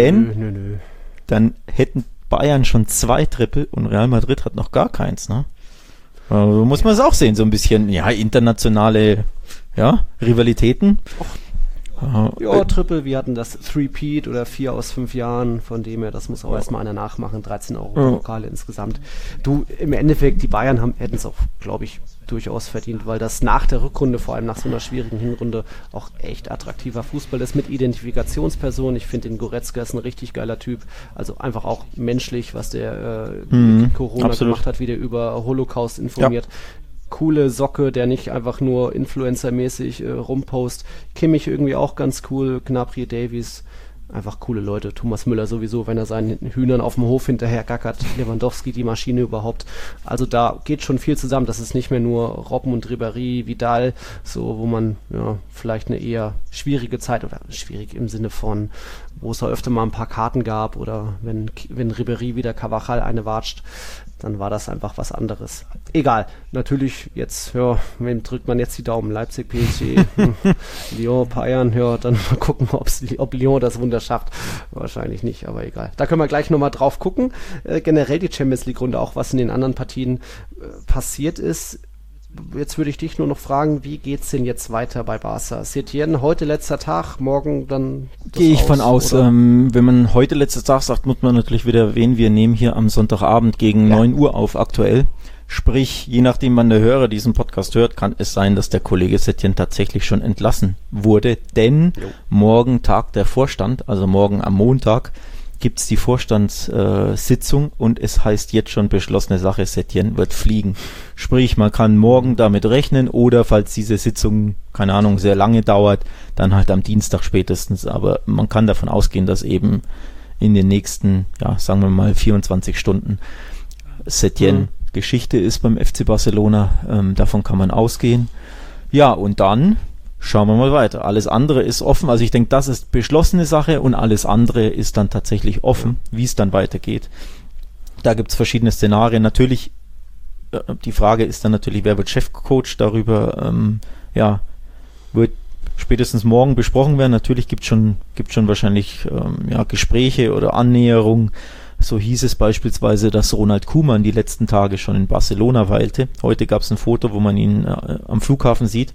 dann hätten Bayern schon 2 Triple und Real Madrid hat noch gar keins, ne? Also muss man es auch sehen, so ein bisschen, internationale Rivalitäten. Triple, wir hatten das 3-Peat oder 4 aus 5 Jahren, von dem her, das muss auch erstmal einer nachmachen, 13 Euro-Pokale insgesamt. Im Endeffekt, die Bayern hätten es auch, glaube ich, durchaus verdient, weil das nach der Rückrunde, vor allem nach so einer schwierigen Hinrunde, auch echt attraktiver Fußball ist mit Identifikationspersonen. Ich finde, den Goretzka ist ein richtig geiler Typ, also einfach auch menschlich, was der mit Corona gemacht hat, wie der über Holocaust informiert. Ja. Coole Socke, der nicht einfach nur Influencer-mäßig rumpost. Kimmich irgendwie auch ganz cool, Gnabry, Davies, einfach coole Leute. Thomas Müller sowieso, wenn er seinen Hühnern auf dem Hof hinterher gackert. Lewandowski, die Maschine überhaupt. Also da geht schon viel zusammen. Das ist nicht mehr nur Robben und Ribéry, Vidal, so wo man vielleicht eine eher schwierige Zeit, oder schwierig im Sinne von, wo es öfter mal ein paar Karten gab oder wenn Ribéry wieder Carvajal eine watscht, dann war das einfach was anderes. Egal, natürlich jetzt, wem drückt man jetzt die Daumen? Leipzig, PSG, Lyon, Bayern, dann mal gucken, ob Lyon das Wunder schafft. Wahrscheinlich nicht, aber egal. Da können wir gleich nochmal drauf gucken. Generell die Champions League-Runde, auch was in den anderen Partien passiert ist. jetzt würde ich dich nur noch fragen, wie geht's denn jetzt weiter bei Barca? Setien, heute letzter Tag, morgen dann? Gehe ich von aus. Wenn man heute letzter Tag sagt, muss man natürlich wieder erwähnen, wir nehmen hier am Sonntagabend gegen 9 Uhr auf aktuell. Sprich, je nachdem wann der Hörer diesen Podcast hört, kann es sein, dass der Kollege Setien tatsächlich schon entlassen wurde, denn morgen tagt der Vorstand, also morgen am Montag, gibt es die Vorstandssitzung und es heißt jetzt schon beschlossene Sache, Setien wird fliegen. Sprich, man kann morgen damit rechnen oder falls diese Sitzung, keine Ahnung, sehr lange dauert, dann halt am Dienstag spätestens, aber man kann davon ausgehen, dass eben in den nächsten, sagen wir mal 24 Stunden Setien Geschichte ist beim FC Barcelona, davon kann man ausgehen. Ja, und dann schauen wir mal weiter. Alles andere ist offen, also ich denke, das ist beschlossene Sache und alles andere ist dann tatsächlich offen, wie es dann weitergeht. Da gibt es verschiedene Szenarien. Natürlich, die Frage ist dann natürlich, wer wird Chefcoach, darüber wird spätestens morgen besprochen werden. Natürlich gibt schon wahrscheinlich Gespräche oder Annäherungen. So hieß es beispielsweise, dass Ronald Koeman die letzten Tage schon in Barcelona weilte. Heute gab es ein Foto, wo man ihn am Flughafen sieht,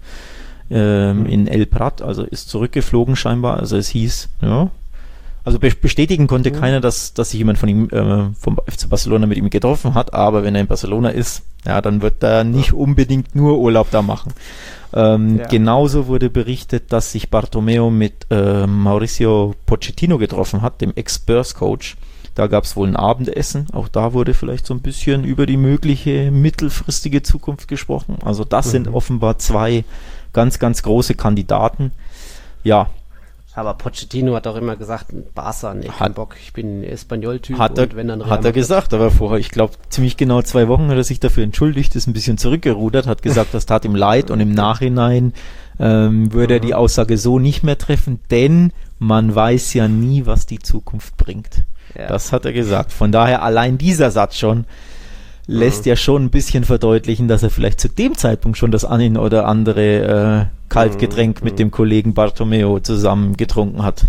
in El Prat, also ist zurückgeflogen scheinbar. Also es hieß, also bestätigen konnte keiner, dass sich jemand von ihm, vom FC Barcelona mit ihm getroffen hat, aber wenn er in Barcelona ist, dann wird er nicht unbedingt nur Urlaub da machen. Genauso wurde berichtet, dass sich Bartomeu mit Mauricio Pochettino getroffen hat, dem Ex-Spurs-Coach. Da gab es wohl ein Abendessen. Auch da wurde vielleicht so ein bisschen über die mögliche mittelfristige Zukunft gesprochen. Also das sind offenbar zwei ganz, ganz große Kandidaten. Ja. Aber Pochettino hat auch immer gesagt, Barca, kein Bock, ich bin Espanyol-Typ. Hat er gesagt, aber vorher, ich glaube, ziemlich genau 2 Wochen hat er sich dafür entschuldigt, ist ein bisschen zurückgerudert, hat gesagt, das tat ihm leid und im Nachhinein würde er die Aussage so nicht mehr treffen, denn man weiß ja nie, was die Zukunft bringt. Ja. Das hat er gesagt. Von daher allein dieser Satz schon lässt ja schon ein bisschen verdeutlichen, dass er vielleicht zu dem Zeitpunkt schon das ein oder andere Kaltgetränk mit dem Kollegen Bartomeu zusammen getrunken hat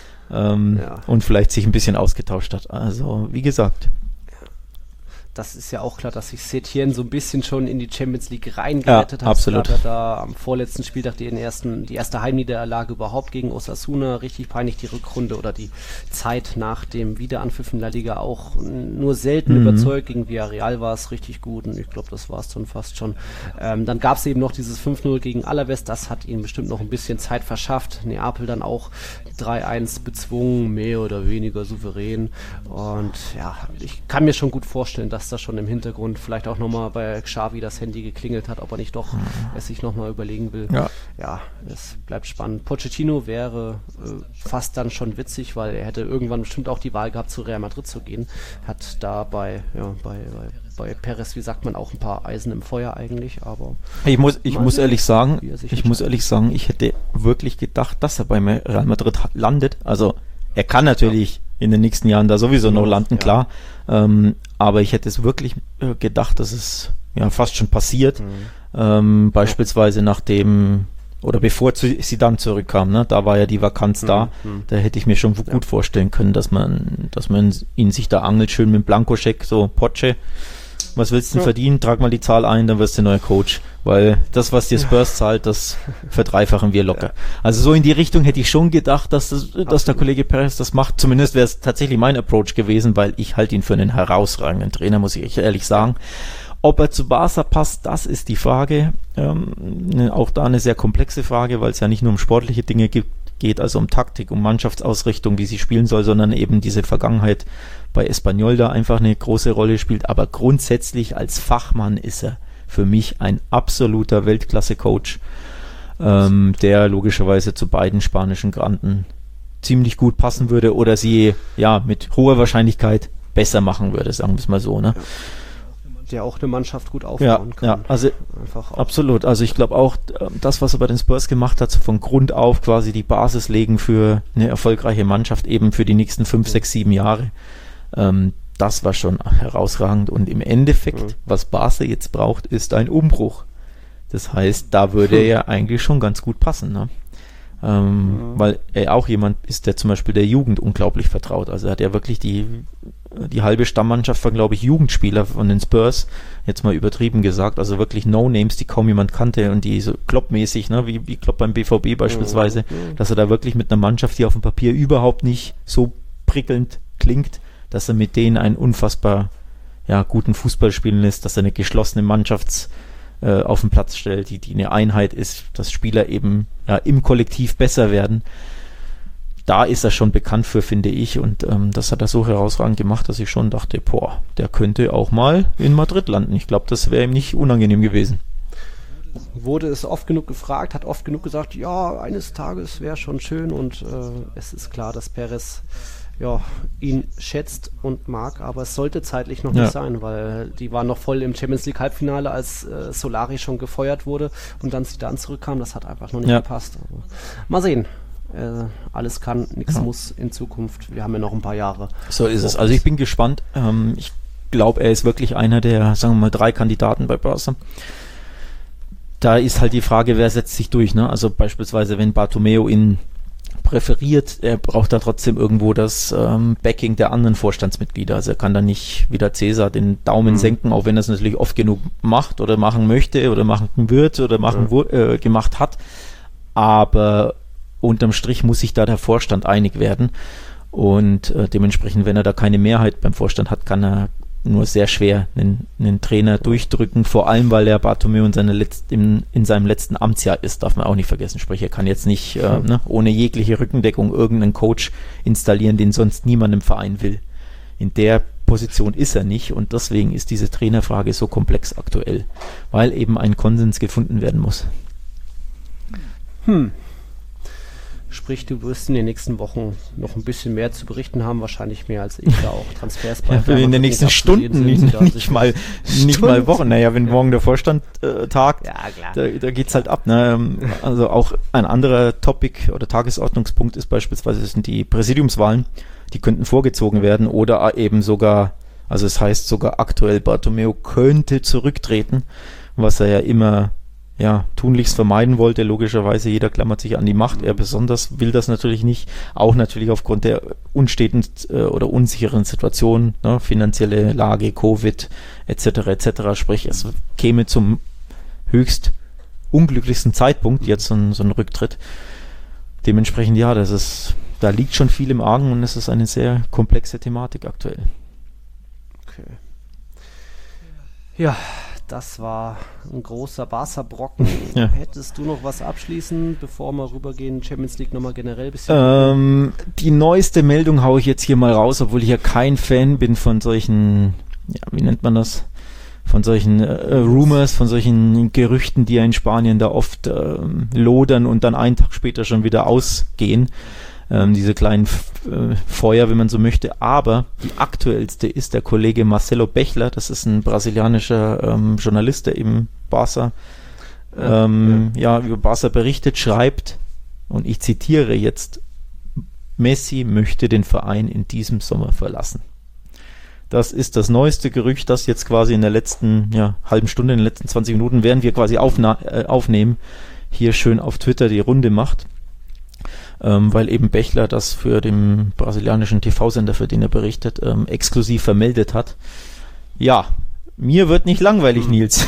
und vielleicht sich ein bisschen ausgetauscht hat. Also wie gesagt. Das ist ja auch klar, dass sich Setien so ein bisschen schon in die Champions League reingerettet hat. Absolut. Hat er da am vorletzten Spieltag die erste Heimniederlage überhaupt gegen Osasuna, richtig peinlich die Rückrunde oder die Zeit nach dem Wiederanpfiff in La Liga auch nur selten überzeugt. Gegen Villarreal war es richtig gut und ich glaube, das war es dann fast schon. Dann gab es eben noch dieses 5-0 gegen Alaves, das hat ihnen bestimmt noch ein bisschen Zeit verschafft. Neapel dann auch 3-1 bezwungen, mehr oder weniger souverän und ich kann mir schon gut vorstellen, dass da schon im Hintergrund vielleicht auch nochmal bei Xavi das Handy geklingelt hat, ob er nicht doch es sich nochmal überlegen will. Ja, es bleibt spannend. Pochettino wäre fast dann schon witzig, weil er hätte irgendwann bestimmt auch die Wahl gehabt, zu Real Madrid zu gehen. Hat da bei Perez, wie sagt man, auch ein paar Eisen im Feuer eigentlich, aber ich muss ehrlich sagen, ich hätte wirklich gedacht, dass er bei Real Madrid landet. Also er kann natürlich in den nächsten Jahren da sowieso noch landen, klar. Aber ich hätte es wirklich gedacht, dass es fast schon passiert. Beispielsweise bevor sie dann zurückkam, ne? Da war ja die Vakanz da. Da hätte ich mir schon gut vorstellen können, dass man ihn sich da angelt, schön mit dem Blankoscheck, so Poche. Was willst du denn verdienen? Trag mal die Zahl ein, dann wirst du neuer Coach. Weil das, was dir Spurs zahlt, das verdreifachen wir locker. Also so in die Richtung hätte ich schon gedacht, dass der Kollege Perez das macht. Zumindest wäre es tatsächlich mein Approach gewesen, weil ich halte ihn für einen herausragenden Trainer, muss ich ehrlich sagen. Ob er zu Barca passt, das ist die Frage. Auch da eine sehr komplexe Frage, weil es ja nicht nur um sportliche Dinge geht, also um Taktik, um Mannschaftsausrichtung, wie sie spielen soll, sondern eben diese Vergangenheit bei Espanyol da einfach eine große Rolle spielt. Aber grundsätzlich als Fachmann ist er für mich ein absoluter Weltklasse-Coach, der logischerweise zu beiden spanischen Granden ziemlich gut passen würde oder sie mit hoher Wahrscheinlichkeit besser machen würde, sagen wir es mal so. Ne? Der auch eine Mannschaft gut aufbauen kann. Ja, also absolut. Also ich glaube auch, das, was er bei den Spurs gemacht hat, von Grund auf quasi die Basis legen für eine erfolgreiche Mannschaft, eben für die nächsten 5, 6, 7 Jahre, das war schon herausragend. Und im Endeffekt, was Barca jetzt braucht, ist ein Umbruch. Das heißt, da würde er ja eigentlich schon ganz gut passen. Ne? weil er auch jemand ist, der zum Beispiel der Jugend unglaublich vertraut. Also er hat ja wirklich die halbe Stammmannschaft von, glaube ich, Jugendspieler von den Spurs, jetzt mal übertrieben gesagt, also wirklich No-Names, die kaum jemand kannte und die so Klopp-mäßig, ne, wie Klopp beim BVB beispielsweise, dass er da wirklich mit einer Mannschaft, die auf dem Papier überhaupt nicht so prickelnd klingt, dass er mit denen einen unfassbar guten Fußball spielen lässt, dass er eine geschlossene Mannschaft auf den Platz stellt, die eine Einheit ist, dass Spieler eben im Kollektiv besser werden. Da ist er schon bekannt für, finde ich, und das hat er so herausragend gemacht, dass ich schon dachte, der könnte auch mal in Madrid landen. Ich glaube, das wäre ihm nicht unangenehm gewesen. Wurde es oft genug gefragt, hat oft genug gesagt, ja, eines Tages wäre schon schön, und es ist klar, dass Perez ihn schätzt und mag, aber es sollte zeitlich noch nicht sein, weil die waren noch voll im Champions League Halbfinale, als Solari schon gefeuert wurde und dann Zidane zurückkam. Das hat einfach noch nicht gepasst. Aber mal sehen. Alles kann, nichts muss in Zukunft. Wir haben ja noch ein paar Jahre. So ist es. Also ich bin gespannt. Ich glaube, er ist wirklich einer der, sagen wir mal, 3 Kandidaten bei Barca. Da ist halt die Frage, wer setzt sich durch, ne? Also beispielsweise, wenn Bartomeu ihn präferiert, er braucht da trotzdem irgendwo das Backing der anderen Vorstandsmitglieder. Also er kann da nicht wie der Cäsar den Daumen senken, auch wenn er es natürlich oft genug macht oder machen möchte oder machen wird oder gemacht hat. Aber unterm Strich muss sich da der Vorstand einig werden. Und dementsprechend, wenn er da keine Mehrheit beim Vorstand hat, kann er nur sehr schwer einen Trainer durchdrücken, vor allem, weil er Bartomeu in seinem letzten Amtsjahr ist, darf man auch nicht vergessen. Sprich, er kann jetzt nicht ohne jegliche Rückendeckung irgendeinen Coach installieren, den sonst niemand im Verein will. In der Position ist er nicht, und deswegen ist diese Trainerfrage so komplex aktuell, weil eben ein Konsens gefunden werden muss. Sprich, du wirst in den nächsten Wochen noch ein bisschen mehr zu berichten haben, wahrscheinlich mehr als ich, da auch Transfers bei in den nächsten Stunden, nicht mal Wochen. Naja, wenn morgen der Vorstand tagt, da geht's halt ab. Ne? Also auch ein anderer Topic oder Tagesordnungspunkt ist beispielsweise, sind die Präsidiumswahlen, die könnten vorgezogen werden oder eben sogar, also es heißt sogar aktuell, Bartomeu könnte zurücktreten, was er ja immer tunlichst vermeiden wollte. Logischerweise, jeder klammert sich an die Macht. Er besonders will das natürlich nicht. Auch natürlich aufgrund der unsteten oder unsicheren Situation, ne, finanzielle Lage, Covid etc. Sprich, es käme zum höchst unglücklichsten Zeitpunkt jetzt so ein Rücktritt. Dementsprechend, da liegt schon viel im Argen, und es ist eine sehr komplexe Thematik aktuell. Okay. Ja, das war ein großer Barca-Brocken. Hättest du noch was abschließen, bevor wir rübergehen, Champions League nochmal generell ein bisschen? Die neueste Meldung haue ich jetzt hier mal raus, obwohl ich ja kein Fan bin von solchen, wie nennt man das? Von solchen Rumors, von solchen Gerüchten, die ja in Spanien da oft lodern und dann einen Tag später schon wieder ausgehen. Diese kleinen Feuer, wenn man so möchte. Aber die aktuellste ist der Kollege Marcelo Bechler. Das ist ein brasilianischer Journalist, der eben Barca über Barca berichtet, schreibt, und ich zitiere jetzt: Messi möchte den Verein in diesem Sommer verlassen. Das ist das neueste Gerücht, das jetzt quasi in der letzten halben Stunde, in den letzten 20 Minuten, während wir quasi aufnehmen, hier schön auf Twitter die Runde macht. Weil eben Bechler das für den brasilianischen TV-Sender, für den er berichtet, exklusiv vermeldet hat. Ja, mir wird nicht langweilig, Nils.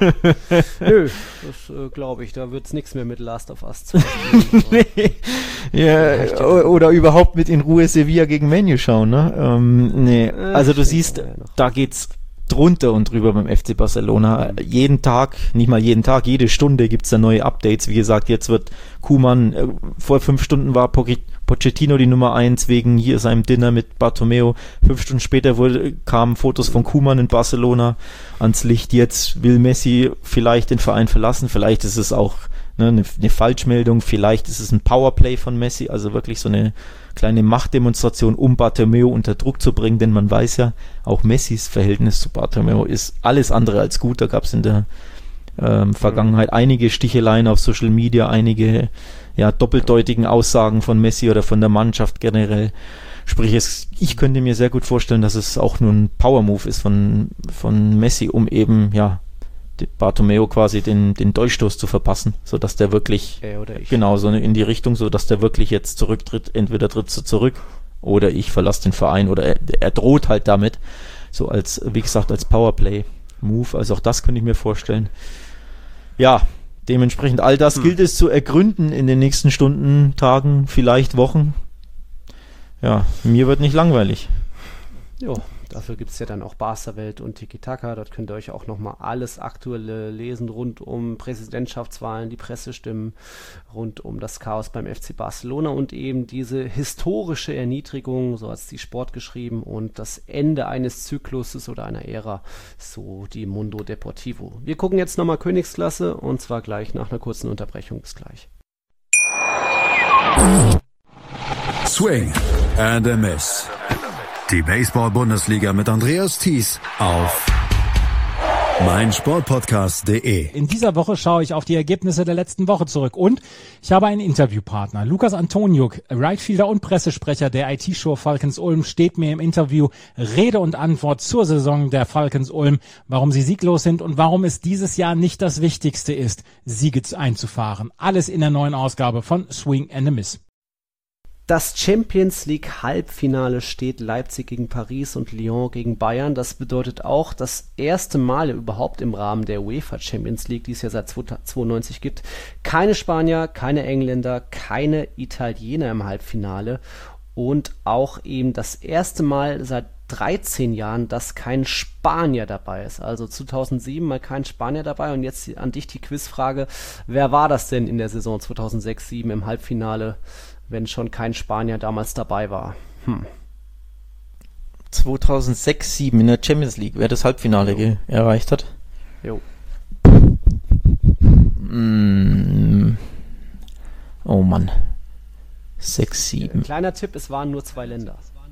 Nö, das glaube ich, da wird es nichts mehr mit Last of Us zu spielen. Nee. Oder überhaupt mit in Ruhe Sevilla gegen Man U schauen, ne? Also du siehst, da geht's drunter und drüber beim FC Barcelona. Jeden Tag, nicht mal jeden Tag, jede Stunde gibt es da neue Updates. Wie gesagt, jetzt wird Koeman, vor 5 Stunden war Pochettino die Nummer 1 wegen hier seinem Dinner mit Bartomeu. 5 Stunden später kamen Fotos von Koeman in Barcelona ans Licht. Jetzt will Messi vielleicht den Verein verlassen. Vielleicht ist es auch eine Falschmeldung. Vielleicht ist es ein Powerplay von Messi, also wirklich so eine kleine Machtdemonstration, um Bartomeu unter Druck zu bringen, denn man weiß ja, auch Messis Verhältnis zu Bartomeu ist alles andere als gut. Da gab es in der Vergangenheit einige Sticheleien auf Social Media, einige doppeldeutigen Aussagen von Messi oder von der Mannschaft generell. Sprich, ich könnte mir sehr gut vorstellen, dass es auch nur ein Power-Move ist von Messi, um eben Bartomeu quasi den Durchstoß zu verpassen, sodass der wirklich, genau, so in die Richtung, sodass der wirklich jetzt zurücktritt, entweder tritt du zurück oder ich verlasse den Verein oder er droht halt damit, so als, wie gesagt, als Powerplay-Move, also auch das könnte ich mir vorstellen. Ja, dementsprechend all das gilt es zu ergründen in den nächsten Stunden, Tagen, vielleicht Wochen. Ja, mir wird nicht langweilig. Jo. Dafür gibt es ja dann auch Barca-Welt und Tiki-Taka. Dort könnt ihr euch auch nochmal alles Aktuelle lesen rund um Präsidentschaftswahlen, die Pressestimmen, rund um das Chaos beim FC Barcelona und eben diese historische Erniedrigung, so hat es die Sport geschrieben, und das Ende eines Zykluses oder einer Ära, so die Mundo Deportivo. Wir gucken jetzt nochmal Königsklasse und zwar gleich nach einer kurzen Unterbrechung. Bis gleich. Swing and a Miss. Die Baseball-Bundesliga mit Andreas Thies auf meinsportpodcast.de. In dieser Woche schaue ich auf die Ergebnisse der letzten Woche zurück und ich habe einen Interviewpartner. Lukas Antoniuk, Rightfielder und Pressesprecher der IT-Show Falcons Ulm, steht mir im Interview Rede und Antwort zur Saison der Falcons Ulm, warum sie sieglos sind und warum es dieses Jahr nicht das Wichtigste ist, Siege einzufahren. Alles in der neuen Ausgabe von Swing and a Miss. Das Champions League Halbfinale steht, Leipzig gegen Paris und Lyon gegen Bayern. Das bedeutet auch das erste Mal überhaupt im Rahmen der UEFA Champions League, die es ja seit 1992 gibt, keine Spanier, keine Engländer, keine Italiener im Halbfinale und auch eben das erste Mal seit 13 Jahren, dass kein Spanier dabei ist. Also 2007 mal kein Spanier dabei und jetzt an dich die Quizfrage, wer war das denn in der Saison 2006-07 im Halbfinale, wenn schon kein Spanier damals dabei war? 2006-07 in der Champions League, wer das Halbfinale erreicht hat? Jo. Oh Mann. 6-7. Kleiner Tipp, es waren nur 2 Länder.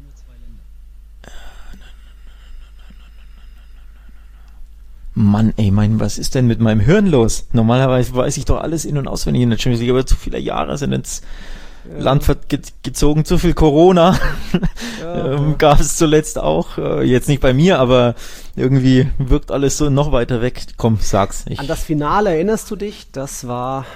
Mann, ey, was ist denn mit meinem Hirn los? Normalerweise weiß ich doch alles in- und auswendig in der Champions League, aber zu viele Jahre sind ins Land gezogen, zu viel Corona gab es zuletzt auch. Jetzt nicht bei mir, aber irgendwie wirkt alles so noch weiter weg. Komm, sag's. An das Finale erinnerst du dich? Das war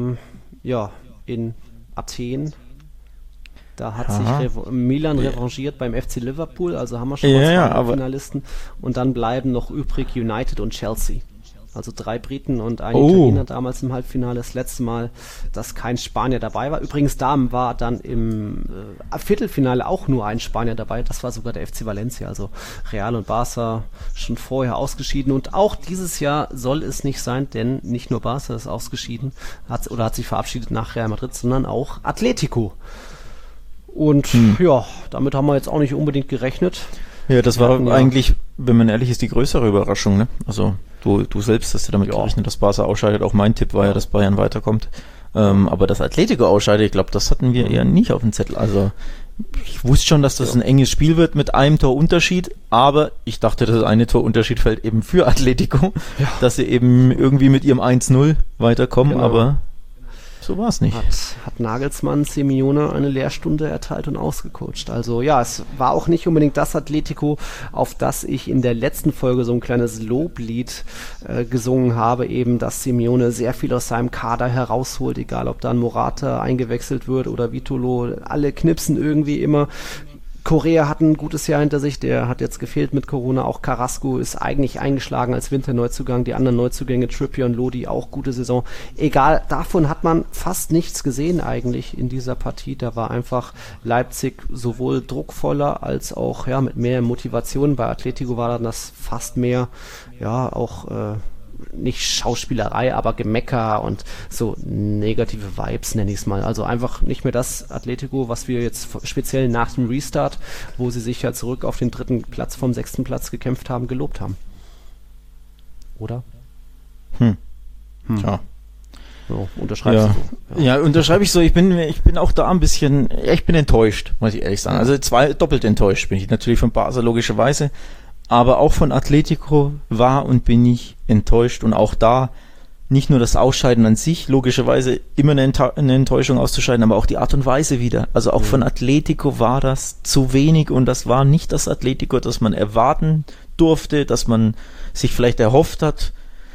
in Athen. Da hat sich Milan revanchiert beim FC Liverpool, also haben wir schon mal 2 Finalisten. Und dann bleiben noch übrig United und Chelsea. Also 3 Briten und ein Italiener damals im Halbfinale. Das letzte Mal, dass kein Spanier dabei war. Übrigens, da war dann im Viertelfinale auch nur ein Spanier dabei. Das war sogar der FC Valencia. Also Real und Barca schon vorher ausgeschieden. Und auch dieses Jahr soll es nicht sein, denn nicht nur Barca ist ausgeschieden, hat sich verabschiedet nach Real Madrid, sondern auch Atletico. Und damit haben wir jetzt auch nicht unbedingt gerechnet. Ja, das war eigentlich, wenn man ehrlich ist, die größere Überraschung, ne? Also du selbst hast ja damit gerechnet, dass Barca ausscheidet. Auch mein Tipp war ja, dass Bayern weiterkommt. Aber dass Atletico ausscheidet, ich glaube, das hatten wir eher nicht auf dem Zettel. Also ich wusste schon, dass das ein enges Spiel wird mit einem Torunterschied, aber ich dachte, das eine Torunterschied fällt eben für Atletico, dass sie eben irgendwie mit ihrem 1-0 weiterkommen, aber so war es nicht. Hat Nagelsmann Simeone eine Lehrstunde erteilt und ausgecoacht. Also ja, es war auch nicht unbedingt das Atletico, auf das ich in der letzten Folge so ein kleines Loblied gesungen habe, eben, dass Simeone sehr viel aus seinem Kader herausholt, egal ob dann Morata eingewechselt wird oder Vitolo, alle knipsen irgendwie immer. Correa hat ein gutes Jahr hinter sich, der hat jetzt gefehlt mit Corona, auch Carrasco ist eigentlich eingeschlagen als Winterneuzugang, die anderen Neuzugänge, Trippier und Lodi, auch gute Saison. Egal, davon hat man fast nichts gesehen eigentlich in dieser Partie, da war einfach Leipzig sowohl druckvoller als auch mit mehr Motivation, bei Atletico war dann das fast mehr, nicht Schauspielerei, aber Gemecker und so negative Vibes, nenne ich es mal. Also einfach nicht mehr das Atletico, was wir jetzt speziell nach dem Restart, wo sie sich ja zurück auf den 3. Platz vom 6. Platz gekämpft haben, gelobt haben. Oder? Ja. So, unterschreibst du so. Ja, unterschreibe ich so. Ich bin auch da ein bisschen, ich bin enttäuscht, muss ich ehrlich sagen. Also doppelt enttäuscht bin ich natürlich von Barca logischerweise, aber auch von Atletico war und bin ich enttäuscht und auch da nicht nur das Ausscheiden an sich, logischerweise immer eine Enttäuschung auszuscheiden, aber auch die Art und Weise wieder. Also auch von Atletico war das zu wenig und das war nicht das Atletico, das man erwarten durfte, das man sich vielleicht erhofft hat.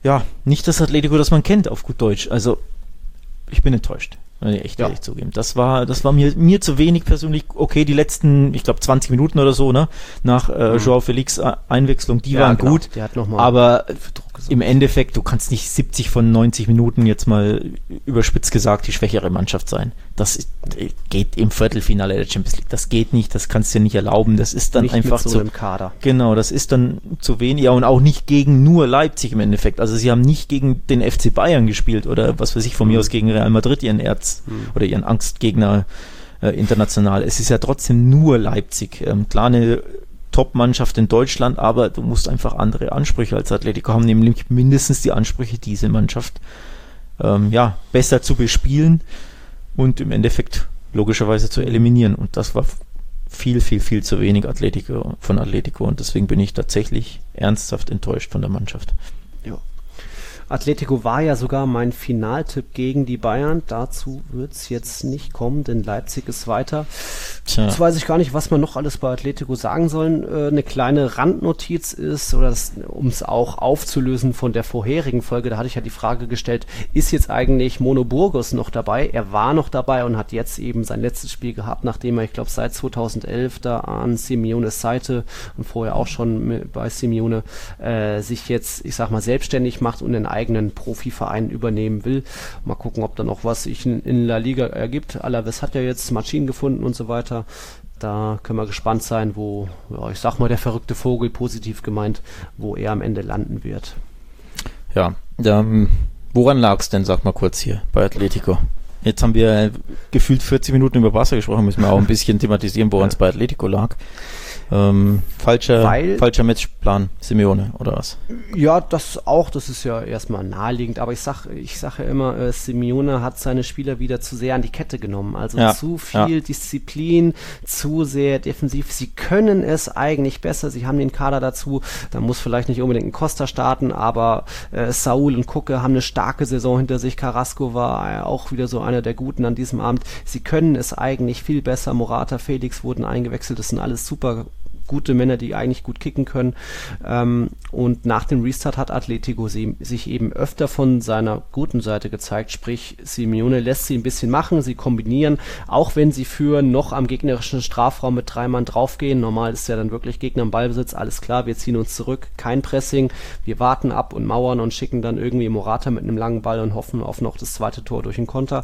ja, nicht das Atletico, das man kennt, auf gut Deutsch. Also, ich bin enttäuscht. Echt ehrlich zugeben. Das war mir zu wenig persönlich. Okay, die letzten, ich glaube 20 Minuten oder so, ne, nach Joao Felix Einwechslung, die waren gut, der hat noch mal aber im Endeffekt, du kannst nicht 70 von 90 Minuten jetzt mal überspitzt gesagt die schwächere Mannschaft sein. Das geht im Viertelfinale der Champions League. Das geht nicht, das kannst du dir nicht erlauben. Das ist dann nicht einfach mit so einem Kader. Genau, das ist dann zu wenig. Ja, und auch nicht gegen nur Leipzig im Endeffekt. Also sie haben nicht gegen den FC Bayern gespielt oder was weiß ich von mir aus gegen Real Madrid, ihren oder ihren Angstgegner international. Es ist ja trotzdem nur Leipzig. Klar, eine Top-Mannschaft in Deutschland, aber du musst einfach andere Ansprüche als Atletico haben, nämlich mindestens die Ansprüche, diese Mannschaft besser zu bespielen und im Endeffekt logischerweise zu eliminieren. Und das war viel, viel, viel zu wenig von Atletico und deswegen bin ich tatsächlich ernsthaft enttäuscht von der Mannschaft. Ja. Atletico war ja sogar mein Finaltipp gegen die Bayern. Dazu wird es jetzt nicht kommen, denn Leipzig ist weiter. Tja. Jetzt weiß ich gar nicht, was man noch alles bei Atletico sagen soll. Eine kleine Randnotiz ist, oder um es auch aufzulösen von der vorherigen Folge, da hatte ich ja die Frage gestellt, ist jetzt eigentlich Mono Burgos noch dabei? Er war noch dabei und hat jetzt eben sein letztes Spiel gehabt, nachdem er, ich glaube, seit 2011 da an Simeones Seite und vorher auch schon bei Simeone sich jetzt, ich sag mal, selbstständig macht und einen eigenen Profiverein übernehmen will. Mal gucken, ob da noch was sich in La Liga ergibt. Alaves hat ja jetzt Maschinen gefunden und so weiter. Da können wir gespannt sein, wo, ich sag mal, der verrückte Vogel, positiv gemeint, wo er am Ende landen wird. Ja, woran lag es denn, sag mal kurz hier bei Atletico? Jetzt haben wir gefühlt 40 Minuten über Barca gesprochen, müssen wir auch ein bisschen thematisieren, woran es bei Atletico lag. Falscher Matchplan, Simeone, oder was? Ja, das ist ja erstmal naheliegend, aber ich sag ja immer, Simeone hat seine Spieler wieder zu sehr an die Kette genommen, also zu viel Disziplin, zu sehr defensiv. Sie können es eigentlich besser, sie haben den Kader dazu, da muss vielleicht nicht unbedingt ein Costa starten, aber Saúl und Kucke haben eine starke Saison hinter sich, Carrasco war auch wieder so einer der Guten an diesem Abend. Sie können es eigentlich viel besser, Morata, Felix wurden eingewechselt, das sind alles super gute Männer, die eigentlich gut kicken können. Und nach dem Restart hat Atletico sich eben öfter von seiner guten Seite gezeigt, sprich Simeone lässt sie ein bisschen machen, sie kombinieren, auch wenn sie führen, noch am gegnerischen Strafraum mit 3 Mann draufgehen. Normal ist ja dann wirklich Gegner im Ballbesitz, alles klar, wir ziehen uns zurück, kein Pressing, wir warten ab und mauern und schicken dann irgendwie Morata mit einem langen Ball und hoffen auf noch das zweite Tor durch den Konter.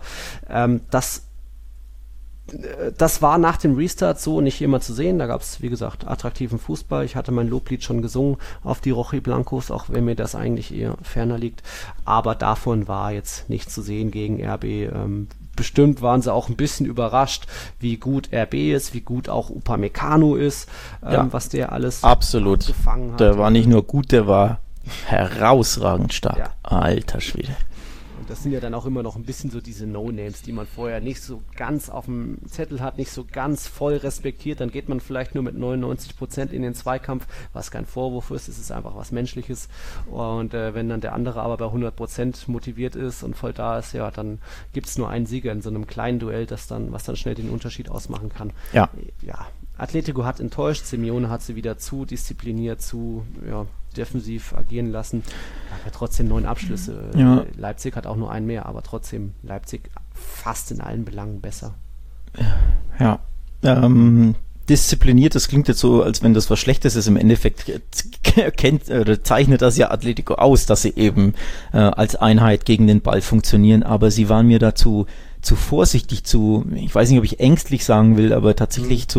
Das war nach dem Restart so nicht immer zu sehen. Da gab es, wie gesagt, attraktiven Fußball. Ich hatte mein Loblied schon gesungen auf die Rojiblancos, auch wenn mir das eigentlich eher ferner liegt. Aber davon war jetzt nichts zu sehen gegen RB. Bestimmt waren sie auch ein bisschen überrascht, wie gut RB ist, wie gut auch Upamecano ist, was der alles absolut gefangen hat. Der war nicht nur gut, der war herausragend stark. Ja. Alter Schwede. Das sind ja dann auch immer noch ein bisschen so diese No-Names, die man vorher nicht so ganz auf dem Zettel hat, nicht so ganz voll respektiert. Dann geht man vielleicht nur mit 99% in den Zweikampf, was kein Vorwurf ist, es ist einfach was Menschliches. Und wenn dann der andere aber bei 100% motiviert ist und voll da ist, ja, dann gibt es nur einen Sieger in so einem kleinen Duell, was dann schnell den Unterschied ausmachen kann. Ja. Atletico hat enttäuscht, Simeone hat sie wieder zu diszipliniert, defensiv agieren lassen. Aber trotzdem 9 Abschlüsse. Ja. Leipzig hat auch nur einen mehr, aber trotzdem Leipzig fast in allen Belangen besser. Ja. Diszipliniert, das klingt jetzt so, als wenn das was Schlechtes ist. Im Endeffekt zeichnet das ja Atletico aus, dass sie eben als Einheit gegen den Ball funktionieren, aber sie waren mir dazu zu vorsichtig, ich weiß nicht, ob ich ängstlich sagen will, aber tatsächlich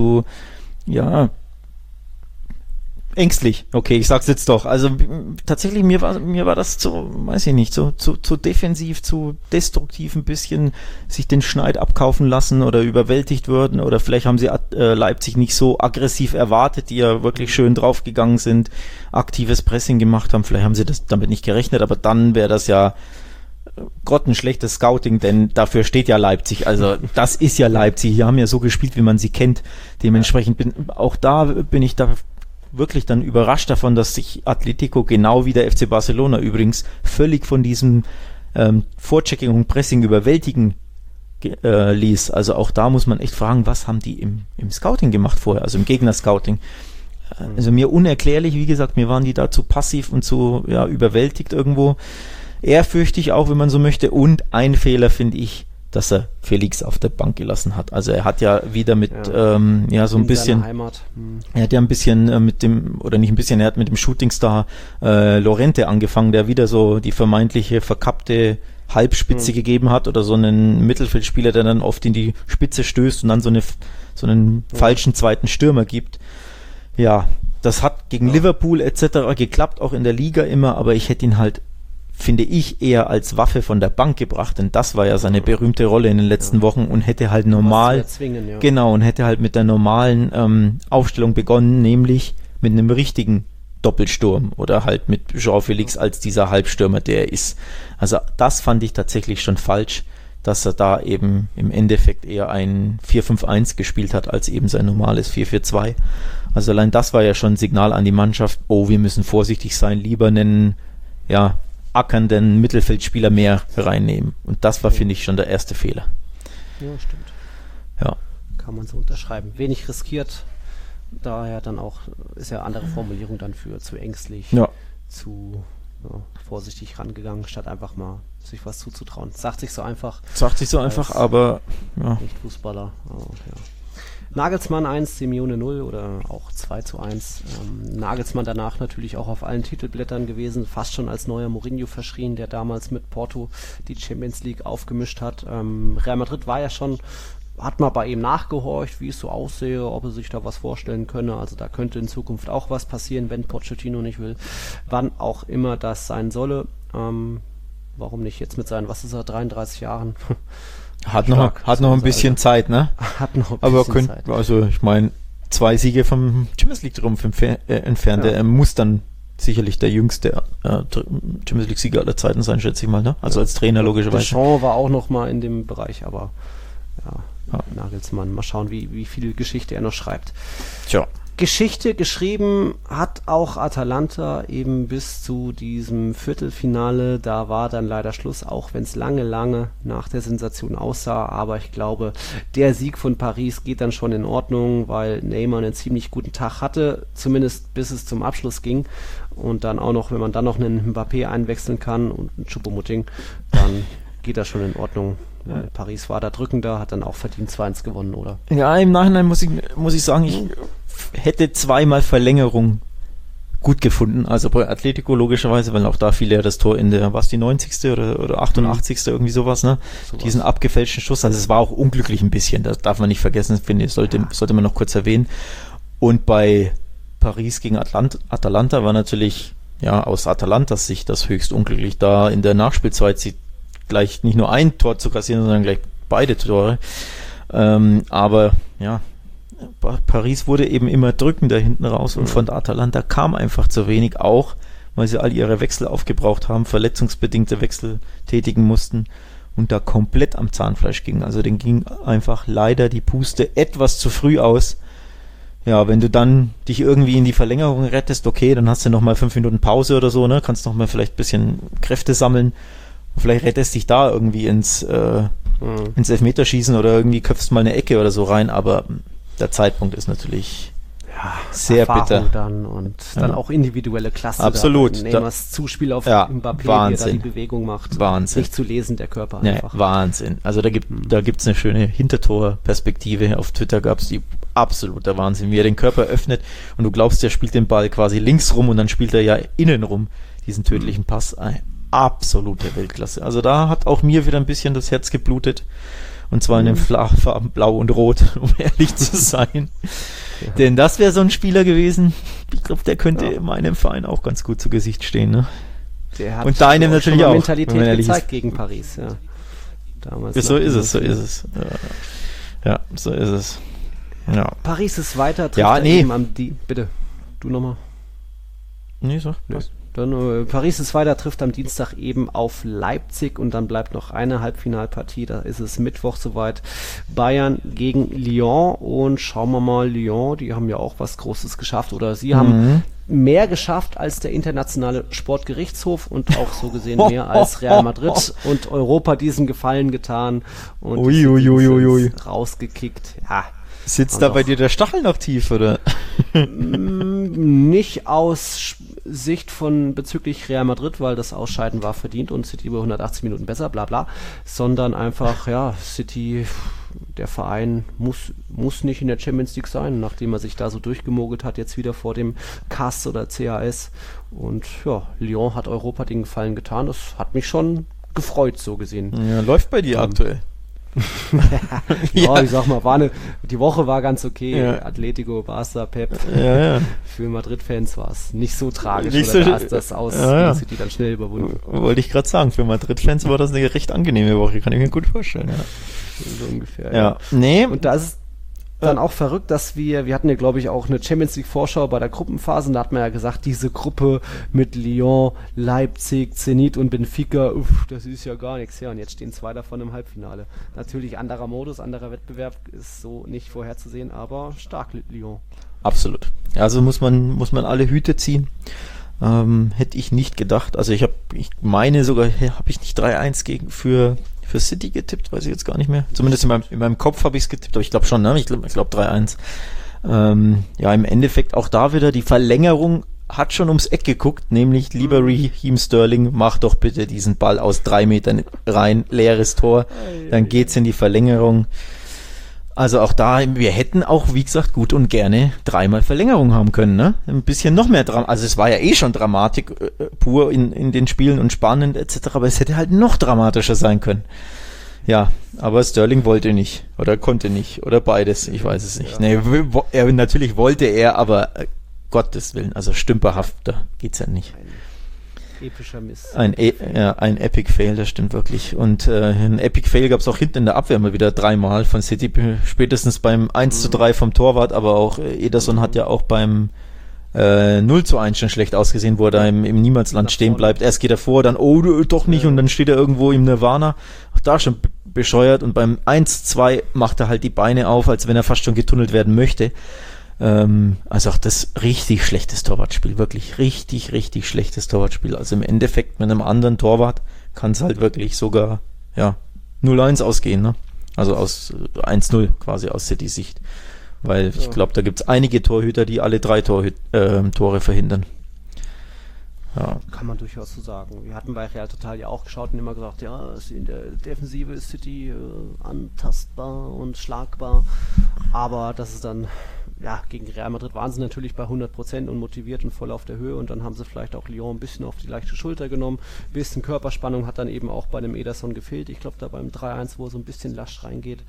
ängstlich. Okay, ich sag's jetzt doch. Also tatsächlich, mir war das zu, weiß ich nicht, zu defensiv, zu destruktiv ein bisschen sich den Schneid abkaufen lassen oder überwältigt würden oder vielleicht haben sie Leipzig nicht so aggressiv erwartet, die ja wirklich schön draufgegangen sind, aktives Pressing gemacht haben. Vielleicht haben sie damit nicht gerechnet, aber dann wäre das ja grottenschlechtes Scouting, denn dafür steht ja Leipzig. Also das ist ja Leipzig. Die haben ja so gespielt, wie man sie kennt. Dementsprechend bin ich da wirklich dann überrascht davon, dass sich Atletico genau wie der FC Barcelona übrigens völlig von diesem Vorchecking und Pressing überwältigen ließ. Also auch da muss man echt fragen, was haben die im Scouting gemacht vorher, also im Gegner-Scouting. also mir unerklärlich, wie gesagt, mir waren die da zu passiv und zu überwältigt irgendwo. Ehrfürchtig auch, wenn man so möchte. Und ein Fehler finde ich, dass er Felix auf der Bank gelassen hat. Also er hat ja wieder mit so ein bisschen, er hat ja ein bisschen mit dem, oder nicht ein bisschen, er hat mit dem Shootingstar Lorente angefangen, der wieder so die vermeintliche verkappte Halbspitze gegeben hat, oder so einen Mittelfeldspieler, der dann oft in die Spitze stößt und dann so einen falschen zweiten Stürmer gibt. Ja, das hat gegen Liverpool etc. geklappt, auch in der Liga immer, aber ich hätte ihn halt, finde ich, eher als Waffe von der Bank gebracht, denn das war ja seine berühmte Rolle in den letzten Wochen, und hätte halt normal, genau, und hätte halt mit der normalen Aufstellung begonnen, nämlich mit einem richtigen Doppelsturm oder halt mit João Felix als dieser Halbstürmer, der er ist. Also das fand ich tatsächlich schon falsch, dass er da eben im Endeffekt eher ein 4-5-1 gespielt hat, als eben sein normales 4-4-2. Also allein das war ja schon ein Signal an die Mannschaft, wir müssen vorsichtig sein, lieber einen, ackernden Mittelfeldspieler mehr reinnehmen. Und das war, finde ich, schon der erste Fehler. Ja, stimmt. Ja. Kann man so unterschreiben. Wenig riskiert, daher dann auch, ist ja andere Formulierung dann für zu ängstlich, zu vorsichtig rangegangen, statt einfach mal sich was zuzutrauen. Sagt sich so einfach, aber nicht Fußballer. Nagelsmann 1, Simeone 0 oder auch 2-1. Nagelsmann danach natürlich auch auf allen Titelblättern gewesen, fast schon als neuer Mourinho verschrien, der damals mit Porto die Champions League aufgemischt hat. Real Madrid war ja schon, hat mal bei ihm nachgehorcht, wie es so aussehe, ob er sich da was vorstellen könne. Also da könnte in Zukunft auch was passieren, wenn Pochettino nicht will. Wann auch immer das sein solle. Warum nicht jetzt mit seinen, 33 Jahren? Hat noch ein bisschen Zeit, ne? Hat noch ein bisschen Zeit. Also ich meine, 2 Siege vom Champions League Triumph entfernt. Er muss dann sicherlich der jüngste Champions League Sieger aller Zeiten sein, schätze ich mal, ne? Also als Trainer logischerweise. Deschamps war auch noch mal in dem Bereich, aber Nagelsmann, mal schauen, wie viel Geschichte er noch schreibt. Tja. Geschichte geschrieben hat auch Atalanta eben bis zu diesem Viertelfinale. Da war dann leider Schluss, auch wenn es lange nach der Sensation aussah. Aber ich glaube, der Sieg von Paris geht dann schon in Ordnung, weil Neymar einen ziemlich guten Tag hatte, zumindest bis es zum Abschluss ging. Und dann auch noch, wenn man dann noch einen Mbappé einwechseln kann und einen Choupo-Moting, dann geht das schon in Ordnung. Paris war da drückender, hat dann auch verdient 2-1 gewonnen, oder? Ja, im Nachhinein muss ich sagen, ich hätte 2-mal Verlängerung gut gefunden. Also bei Atletico logischerweise, weil auch da fiel ja das Tor in der, was die 90. oder 88. Irgendwie sowas, ne? Diesen abgefälschten Schuss. Also es war auch unglücklich ein bisschen, das darf man nicht vergessen, finde ich, sollte man noch kurz erwähnen. Und bei Paris gegen Atalanta war natürlich, aus Atalantas Sicht das höchst unglücklich, da in der Nachspielzeit sie gleich nicht nur ein Tor zu kassieren, sondern gleich beide Tore. Aber Paris wurde eben immer drückender hinten raus und von der Atalanta kam einfach zu wenig, auch weil sie all ihre Wechsel aufgebraucht haben, verletzungsbedingte Wechsel tätigen mussten und da komplett am Zahnfleisch ging. Also denen ging einfach leider die Puste etwas zu früh aus. Ja, wenn du dann dich irgendwie in die Verlängerung rettest, okay, dann hast du nochmal 5 Minuten Pause oder so, ne? Kannst nochmal vielleicht ein bisschen Kräfte sammeln. Vielleicht rettest dich da irgendwie ins Elfmeterschießen oder irgendwie köpfst mal eine Ecke oder so rein, aber der Zeitpunkt ist natürlich sehr Erfahrung bitter. Dann und dann auch individuelle Klasse. Absolut. Neymars Zuspiel auf Mbappé, Wahnsinn. der da die Bewegung macht. Wahnsinn. Nicht zu lesen, der Körper einfach. Wahnsinn. Also da gibt's eine schöne Hintertorperspektive. Auf Twitter gab's die absoluter Wahnsinn, wie er den Körper öffnet und du glaubst, der spielt den Ball quasi links rum und dann spielt er ja innen rum, diesen tödlichen Pass. Absolute Weltklasse. Also da hat auch mir wieder ein bisschen das Herz geblutet. Und zwar in den Farben Blau und Rot, um ehrlich zu sein. Ja. Denn das wäre so ein Spieler gewesen, ich glaube, der könnte meinem Verein auch ganz gut zu Gesicht stehen. Ne? Der hat und deinem natürlich auch. Mentalität gezeigt gegen Paris. Ja. Damals so ist es. Ja, so ist es. Ja. Paris ist weiter. Bitte, du nochmal. Nee, so. Nee. Dann, Paris ist weiter, trifft am Dienstag eben auf Leipzig und dann bleibt noch eine Halbfinalpartie, da ist es Mittwoch soweit, Bayern gegen Lyon und schauen wir mal, Lyon, die haben ja auch was Großes geschafft oder sie haben mehr geschafft als der internationale Sportgerichtshof und auch so gesehen mehr als Real Madrid und Europa diesen Gefallen getan und rausgekickt. Ja. Sitzt da bei dir der Stachel noch tief, oder? Nicht aus Sicht von bezüglich Real Madrid, weil das Ausscheiden war verdient und City über 180 Minuten besser, bla bla, sondern einfach, ja, City, der Verein muss nicht in der Champions League sein, nachdem er sich da so durchgemogelt hat, jetzt wieder vor dem CAS oder CAS. Und ja, Lyon hat Europa den Gefallen getan, das hat mich schon gefreut, so gesehen. Ja, läuft bei dir aktuell. Ja, ich sag mal, die Woche war ganz okay. Ja. Atletico, Barca, Pep. Ja. Für Madrid-Fans war es nicht so tragisch. Nicht oder so da ist das aus gegen City dann schnell überwunden. Wollte ich gerade sagen, für Madrid-Fans war das eine recht angenehme Woche, kann ich mir gut vorstellen. Ja. So ungefähr. Ja. Nee. Und da ist dann auch verrückt, dass wir hatten ja, glaube ich, auch eine Champions League Vorschau bei der Gruppenphase und da hat man ja gesagt, diese Gruppe mit Lyon, Leipzig, Zenit und Benfica, das ist ja gar nichts. Ja, und jetzt stehen 2 davon im Halbfinale. Natürlich anderer Modus, anderer Wettbewerb, ist so nicht vorherzusehen, aber stark Lyon. Absolut. Also muss man alle Hüte ziehen. Hätte ich nicht gedacht. Also ich meine sogar, habe ich nicht 3-1 für City getippt, weiß ich jetzt gar nicht mehr. Zumindest in meinem Kopf habe ich es getippt, aber ich glaube schon, ne? Ich glaube 3-1. Ja, im Endeffekt auch da wieder, die Verlängerung hat schon ums Eck geguckt, nämlich lieber Raheem Sterling, mach doch bitte diesen Ball aus 3 Metern rein, leeres Tor, dann geht's in die Verlängerung. Also auch da, wir hätten auch, wie gesagt, gut und gerne 3-mal Verlängerung haben können, ne? Ein bisschen noch mehr Drama. Also es war ja eh schon Dramatik pur in den Spielen und spannend etc., aber es hätte halt noch dramatischer sein können. Ja, aber Sterling wollte nicht oder konnte nicht oder beides, ich weiß es nicht. Ja. Nee, natürlich wollte er, aber Gottes Willen, also stümperhafter geht's ja nicht. Epischer Mist. Ein Epic Fail, das stimmt wirklich. Und ein Epic Fail gab es auch hinten in der Abwehr mal wieder 3-mal von City, spätestens beim 1:3 vom Torwart, aber auch Ederson hat ja auch beim 0:1 schon schlecht ausgesehen, wo er da im Niemandsland stehen bleibt. Erst geht er vor, dann doch nicht und dann steht er irgendwo im Nirvana. Auch da schon bescheuert und beim 1:2 macht er halt die Beine auf, als wenn er fast schon getunnelt werden möchte. Also auch das richtig schlechtes Torwartspiel, wirklich richtig, richtig schlechtes Torwartspiel. Also im Endeffekt mit einem anderen Torwart kann es halt wirklich sogar 0-1 ausgehen, ne? Also aus 1-0 quasi aus City Sicht. Weil ich glaube, da gibt es einige Torhüter, die alle 3 Tore verhindern. Ja. Kann man durchaus so sagen. Wir hatten bei Real Total ja auch geschaut und immer gesagt, ja, in der Defensive ist City antastbar und schlagbar. Aber das ist dann, gegen Real Madrid waren sie natürlich bei 100% und motiviert und voll auf der Höhe und dann haben sie vielleicht auch Lyon ein bisschen auf die leichte Schulter genommen. Ein bisschen Körperspannung hat dann eben auch bei dem Ederson gefehlt. Ich glaube, da beim 3-1, wo so ein bisschen lasch reingeht.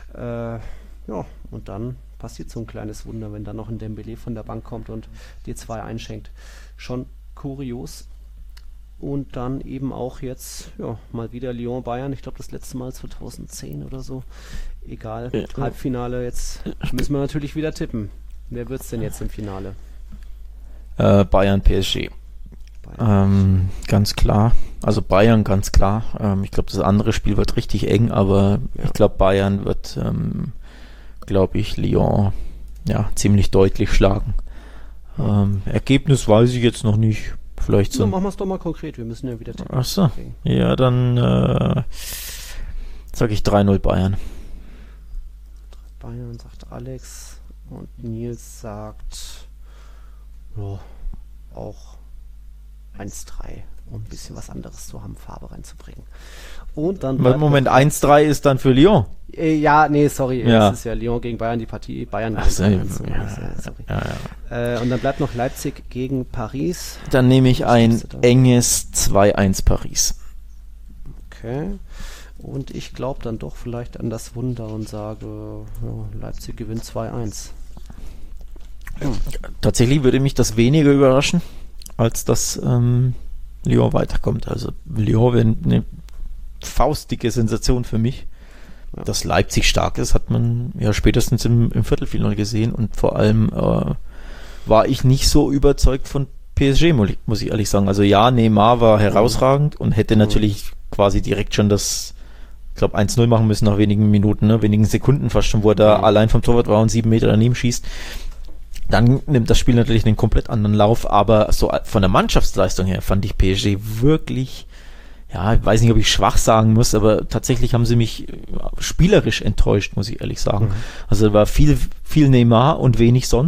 Und dann passiert so ein kleines Wunder, wenn dann noch ein Dembélé von der Bank kommt und dir 2 einschenkt. Schon kurios. Und dann eben auch jetzt, mal wieder Lyon-Bayern. Ich glaube, das letzte Mal 2010 oder so. Egal, Halbfinale, jetzt müssen wir natürlich wieder tippen. Wer wird's denn jetzt im Finale? Bayern, PSG. Ganz klar. Also Bayern, ganz klar. Ich glaube, das andere Spiel wird richtig eng, aber ich glaube, Bayern wird, Lyon ziemlich deutlich schlagen. Ergebnis weiß ich jetzt noch nicht. Vielleicht so. Machen wir es doch mal konkret, wir müssen ja wieder tippen. Ach so. Ja, dann sage ich 3-0 Bayern. Bayern, sagt Alex. Und Nils sagt auch 1-3, um ein bisschen was anderes zu haben, Farbe reinzubringen. Und dann Moment, 1-3 ist dann für Lyon? Sorry, das ist ja Lyon gegen Bayern, die Partie Bayern gegen Bayern. Und dann bleibt noch Leipzig gegen Paris. Dann nehme ich ein enges 2-1 Paris. Okay. Und ich glaube dann doch vielleicht an das Wunder und sage, Leipzig gewinnt 2-1. Tatsächlich würde mich das weniger überraschen, als dass Lyon weiterkommt. Also Lyon wäre eine faustdicke Sensation für mich. Ja. Dass Leipzig stark ist, hat man ja spätestens im Viertelfinale gesehen und vor allem war ich nicht so überzeugt von PSG, muss ich ehrlich sagen. Also Neymar war herausragend und hätte natürlich quasi direkt schon das, ich glaube 1-0 machen müssen nach wenigen Minuten, wenigen Sekunden fast schon, wo er da allein vom Torwart war und 7 Meter daneben schießt. Dann nimmt das Spiel natürlich einen komplett anderen Lauf, aber so von der Mannschaftsleistung her fand ich PSG wirklich, ich weiß nicht, ob ich schwach sagen muss, aber tatsächlich haben sie mich spielerisch enttäuscht, muss ich ehrlich sagen. Also war viel Neymar und wenig sonst.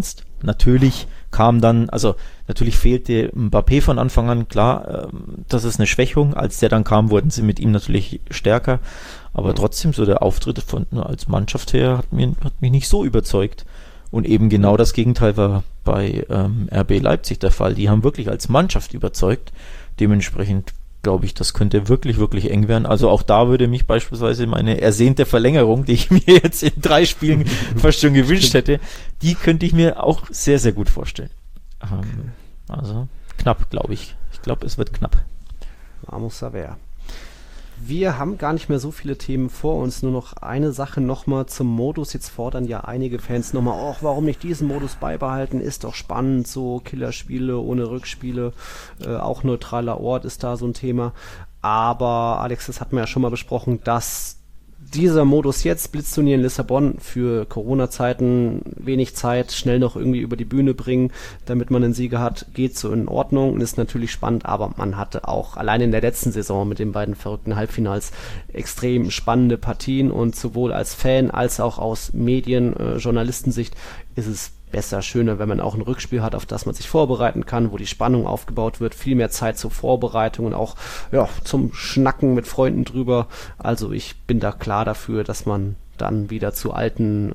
Natürlich kam dann, also natürlich fehlte Mbappé von Anfang an, klar, das ist eine Schwächung. Als der dann kam, wurden sie mit ihm natürlich stärker. Aber trotzdem, so der Auftritt als Mannschaft her hat mich nicht so überzeugt. Und eben genau das Gegenteil war bei RB Leipzig der Fall. Die haben wirklich als Mannschaft überzeugt. Dementsprechend glaube ich, das könnte wirklich, wirklich eng werden. Also auch da würde mich beispielsweise meine ersehnte Verlängerung, die ich mir jetzt in 3 Spielen fast schon gewünscht hätte, die könnte ich mir auch sehr, sehr gut vorstellen. Also knapp, glaube ich. Ich glaube, es wird knapp. Vamos a ver. Wir haben gar nicht mehr so viele Themen vor uns, nur noch eine Sache nochmal zum Modus. Jetzt fordern ja einige Fans nochmal, warum nicht diesen Modus beibehalten, ist doch spannend, so Killerspiele ohne Rückspiele, auch neutraler Ort ist da so ein Thema. Aber Alex, das hatten wir ja schon mal besprochen, dass dieser Modus jetzt, Blitzturnier in Lissabon, für Corona-Zeiten wenig Zeit, schnell noch irgendwie über die Bühne bringen, damit man einen Sieger hat, geht so in Ordnung und ist natürlich spannend, aber man hatte auch allein in der letzten Saison mit den beiden verrückten Halbfinals extrem spannende Partien und sowohl als Fan als auch aus Journalistensicht ist es besser, schöner, wenn man auch ein Rückspiel hat, auf das man sich vorbereiten kann, wo die Spannung aufgebaut wird, viel mehr Zeit zur Vorbereitung und auch zum Schnacken mit Freunden drüber. Also ich bin da klar dafür, dass man dann wieder zu alten,